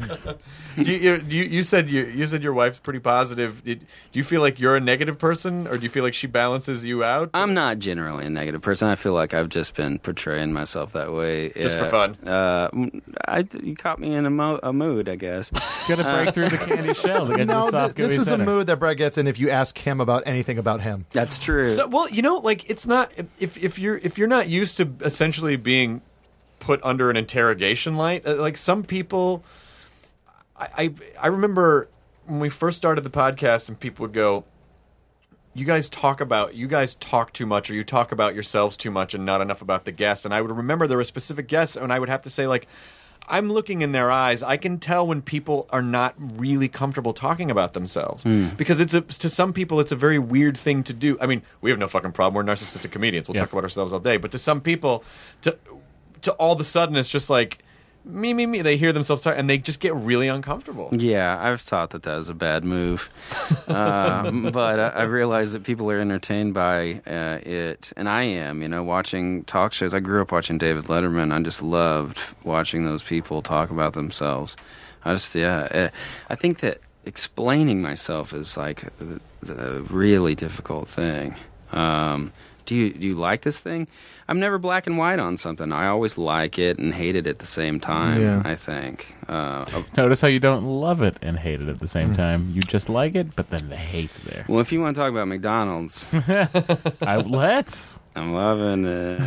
You said your wife's pretty positive. Do you feel like you're a negative person, or do you feel like she balances you out? I'm not generally a negative person. I feel like I've just been portraying myself that way. Just for fun. You caught me in a mood, I guess. Got to break through the candy shell to get to the No, soft, this gooey is center. a mood that Brett gets in if you ask him about anything about him. That's true. So, well, like it's not if you're not used to essentially being put under an interrogation light. Like some people, I remember when we first started the podcast, and people would go, you guys talk too much, or you talk about yourselves too much and not enough about the guest. And I would remember there were specific guests, and I would have to say, like, I'm looking in their eyes. I can tell when people are not really comfortable talking about themselves, because to some people it's a very weird thing to do. I mean, we have no fucking problem. We're narcissistic comedians. We'll talk about ourselves all day. But to some people, to all of a sudden it's just like me. They hear themselves talk, and they just get really uncomfortable. Yeah, I've thought that was a bad move. But I realize that people are entertained by it, and I am, watching talk shows. I grew up watching David Letterman. I just loved watching those people talk about themselves. I think that explaining myself is like the really difficult thing. Do you like this thing? I'm never black and white on something. I always like it and hate it at the same time, Yeah. I think. Notice how you don't love it and hate it at the same time. You just like it, but then the hate's there. Well, if you want to talk about McDonald's, Let's. I'm loving it.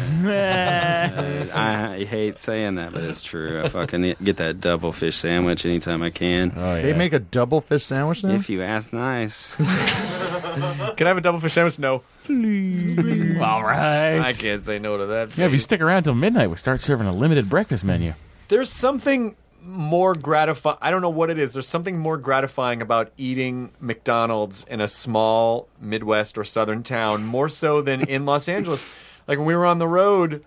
I hate saying that, but it's true. I fucking get that double fish sandwich anytime I can. Oh, yeah. They make a double fish sandwich now? If you ask nice. Can I have a double fish sandwich? No. All right. I can't say no to that. Yeah, if you stick around till midnight, we start serving a limited breakfast menu. There's something more gratifying. I don't know what it is. There's something more gratifying about eating McDonald's in a small Midwest or Southern town, more so than in Los Angeles. Like when we were on the road,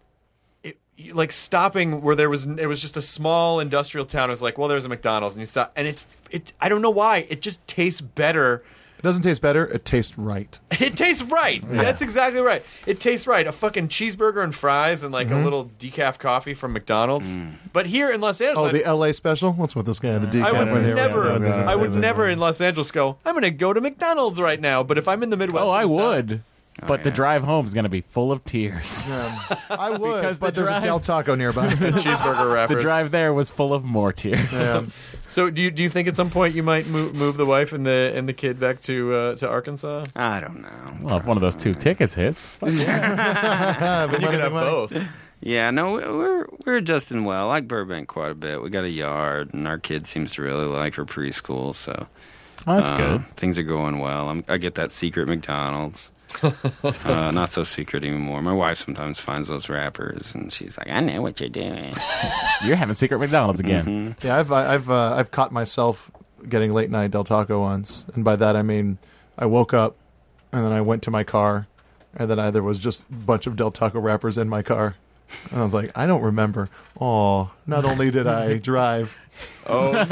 like stopping where it was just a small industrial town. It was like, well, there's a McDonald's, and you stop, and it. I don't know why. It just tastes better. It doesn't taste better. It tastes right. It tastes right. That's exactly right. It tastes right. A fucking cheeseburger and fries and like a little decaf coffee from McDonald's. But here in Los Angeles, Oh, the L.A. special? What's with this guy? The decaf I would right here. I would never in Los Angeles go, I'm going to go to McDonald's right now. But if I'm in the Midwest, Oh, I in the South- would. But the drive home is going to be full of tears. I would, Because but the there's drive- a Del Taco nearby. cheeseburger wrappers. The drive there was full of more tears. So do you think at some point you might move the wife and the kid back to Arkansas? I don't know. Well, if one of those 2 tickets hits. You can have both. Yeah, no, we're adjusting well. I like Burbank quite a bit. We got a yard, and our kid seems to really like her preschool, so Well, that's good. things are going well. I get that secret McDonald's. Not so secret anymore. My wife sometimes finds those wrappers, and she's like, "I know what you're doing." You're having secret McDonald's again. Yeah, I've caught myself getting late night Del Taco once, and by that I mean I woke up and then I went to my car, and then there was just a bunch of Del Taco wrappers in my car, and I was like, I don't remember. Oh, not only did I drive, Oh no!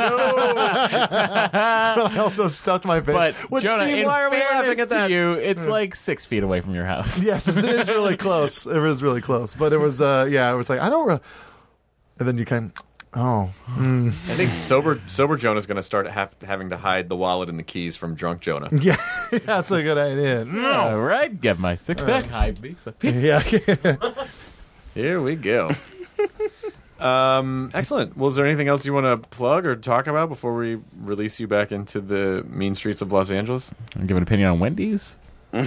but I also stuffed my face. But, Which Jonah, seemed- in why are we fairness laughing at to that? you, it's like 6 feet away from your house. Yes, it is really close. It was really close, but it was I was like, I don't. And then you kind of, Oh. I think sober Jonah's going to start having to hide the wallet and the keys from drunk Jonah. Yeah, that's a good idea. All right, get my six-pack. Hide these up here. Yeah. Here we go. Excellent. Well, is there anything else you want to plug or talk about before we release you back into the mean streets of Los Angeles? Give an opinion on Wendy's.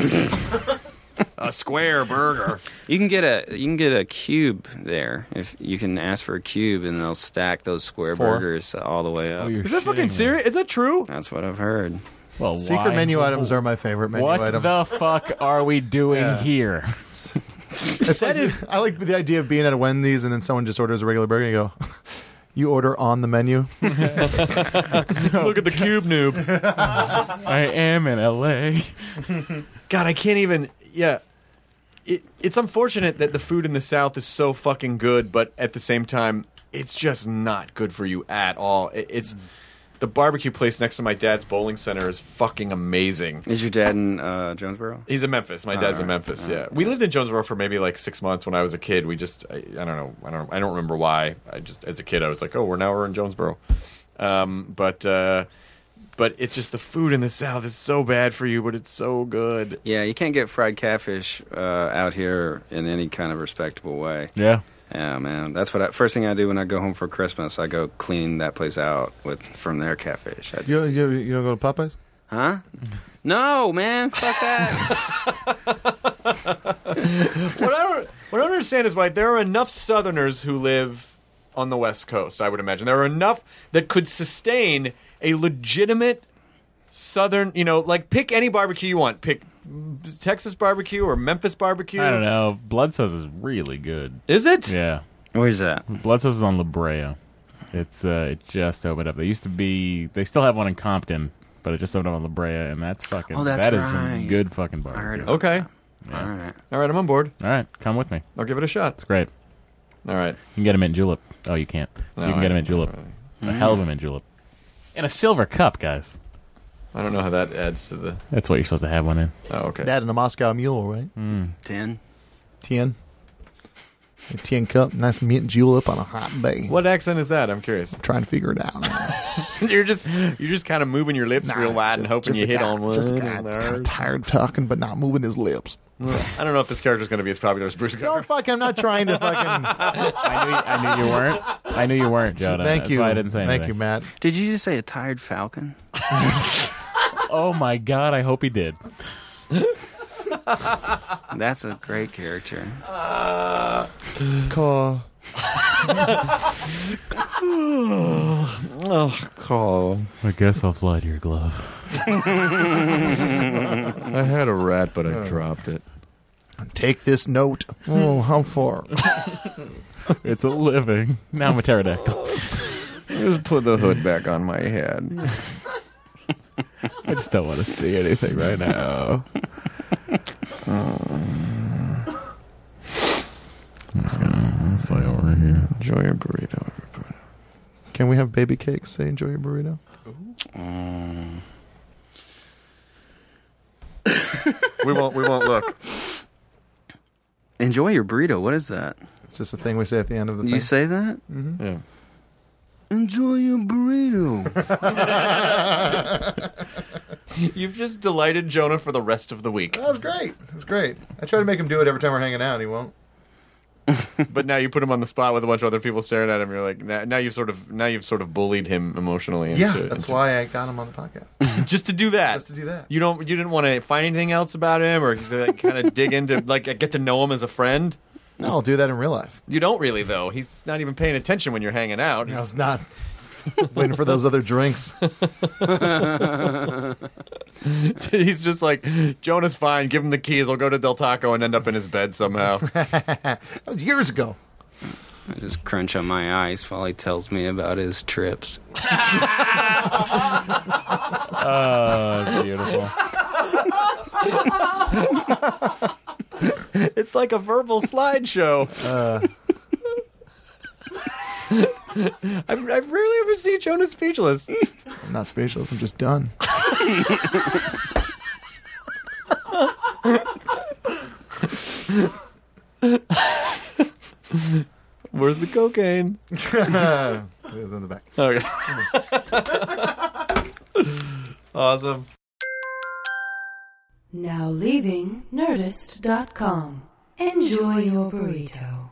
A square burger. You can get a cube there if you can ask for a cube, and they'll stack those square burgers all the way up. Is that fucking serious? Is that true? That's what I've heard. Well, Secret menu items are my favorite menu What items. the fuck are we doing here? It's I like the idea of being at a Wendy's and then someone just orders a regular burger and you go, you order on the menu. Look at the cube noob. I am in L.A. God, I can't even. Yeah. It's unfortunate that the food in the South is so fucking good, but at the same time, it's just not good for you at all. It's the barbecue place next to my dad's bowling center is fucking amazing. Is your dad in Jonesboro? He's in Memphis. My dad's in Memphis. Yeah, we lived in Jonesboro for maybe like 6 months when I was a kid. We just I don't know. I don't remember why. I just as a kid I was like, oh, we're in Jonesboro. But it's just the food in the South is so bad for you, but it's so good. Yeah, you can't get fried catfish out here in any kind of respectable way. Yeah. Yeah, man. That's what first thing I do when I go home for Christmas. I go clean that place out from their catfish. You don't go to Popeyes? Huh? No, man. Fuck that. What I don't understand is why there are enough Southerners who live on the West Coast, I would imagine. There are enough that could sustain a legitimate Southern, like pick any barbecue you want. Pick Texas barbecue or Memphis barbecue. I don't know. Bloodso's is really good. Is it? Yeah. Where's that? Bloodso's is on La Brea. It's it just opened up. They still have one in Compton, but it just opened up on La Brea, and that's fucking. Oh, that's that is right. some good fucking I heard barbecue. about Okay. that. All right, I'm on board. All right, come with me. I'll give it a shot. It's great. All right. You can get them in julep. Oh, you can't. No, you can get them in I- julep. A hell of a mint julep. In a silver cup, guys. I don't know how that adds to the. That's what you're supposed to have one in. Oh, okay. That and a Moscow Mule, right? 10. Tien. A Tien cup, nice mint julep on a hot day. What accent is that? I'm curious. Trying to figure it out. you're just kind of moving your lips real wide and hoping you hit on one. Just a guy that's kind of tired of talking, but not moving his lips. I don't know if this character's going to be as popular as Bruce No, Garber. fuck, I'm not trying to fucking... I knew you weren't. I knew you weren't, Jonah. Thank That's you. why I didn't say anything. Thank you, Matt. Did you just say a tired falcon? Oh my God! I hope he did. That's a great character. Call. Oh, call. I guess I'll fly to your glove. I had a rat, but I dropped it. Take this note. Oh, how far? It's a living. Now I'm a pterodactyl. Just put the hood back on my head. I just don't want to see anything right now. I'm just gonna fly over here. Enjoy your burrito. Can we have baby cakes? Say, enjoy your burrito. We won't look. Enjoy your burrito. What is that? It's just a thing we say at the end of the thing. You say that? Yeah. Enjoy your burrito. You've just delighted Jonah for the rest of the week. That was great. That's great. I try to make him do it every time we're hanging out. He won't. But now you put him on the spot with a bunch of other people staring at him. You're like, now you've sort of bullied him emotionally. That's why I got him on the podcast. Just to do that. Just to do that. You didn't want to find anything else about him, or like, kind of dig into, like, get to know him as a friend. No, I'll do that in real life. You don't really, though. He's not even paying attention when you're hanging out. I was not waiting for those other drinks. He's just like, Jonah's fine. Give him the keys. I'll go to Del Taco and end up in his bed somehow. That was years ago. I just crunch on my ice while he tells me about his trips. Oh, that's beautiful. It's like a verbal slideshow. I've rarely ever seen Jonah speechless. I'm not speechless. I'm just done. Where's the cocaine? It is in the back. Okay. Awesome. Now leaving Nerdist.com. Enjoy your burrito.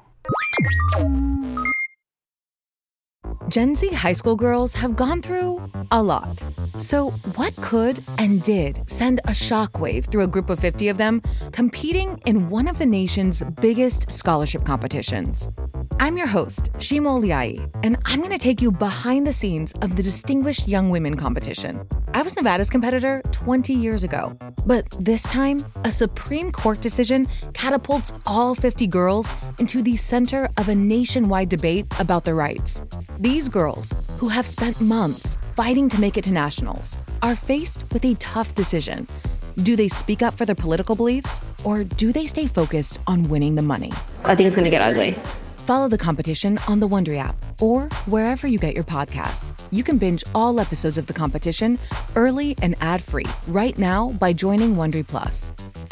Gen Z high school girls have gone through a lot. So what could and did send a shockwave through a group of 50 of them competing in one of the nation's biggest scholarship competitions? I'm your host, Shima Oliai, and I'm going to take you behind the scenes of the Distinguished Young Women competition. I was Nevada's competitor 20 years ago, but this time, a Supreme Court decision catapults all 50 girls into the center of a nationwide debate about their rights. These girls, who have spent months fighting to make it to nationals, are faced with a tough decision. Do they speak up for their political beliefs, or do they stay focused on winning the money? I think it's going to get ugly. Follow the competition on the Wondery app or wherever you get your podcasts. You can binge all episodes of the competition early and ad-free right now by joining Wondery Plus.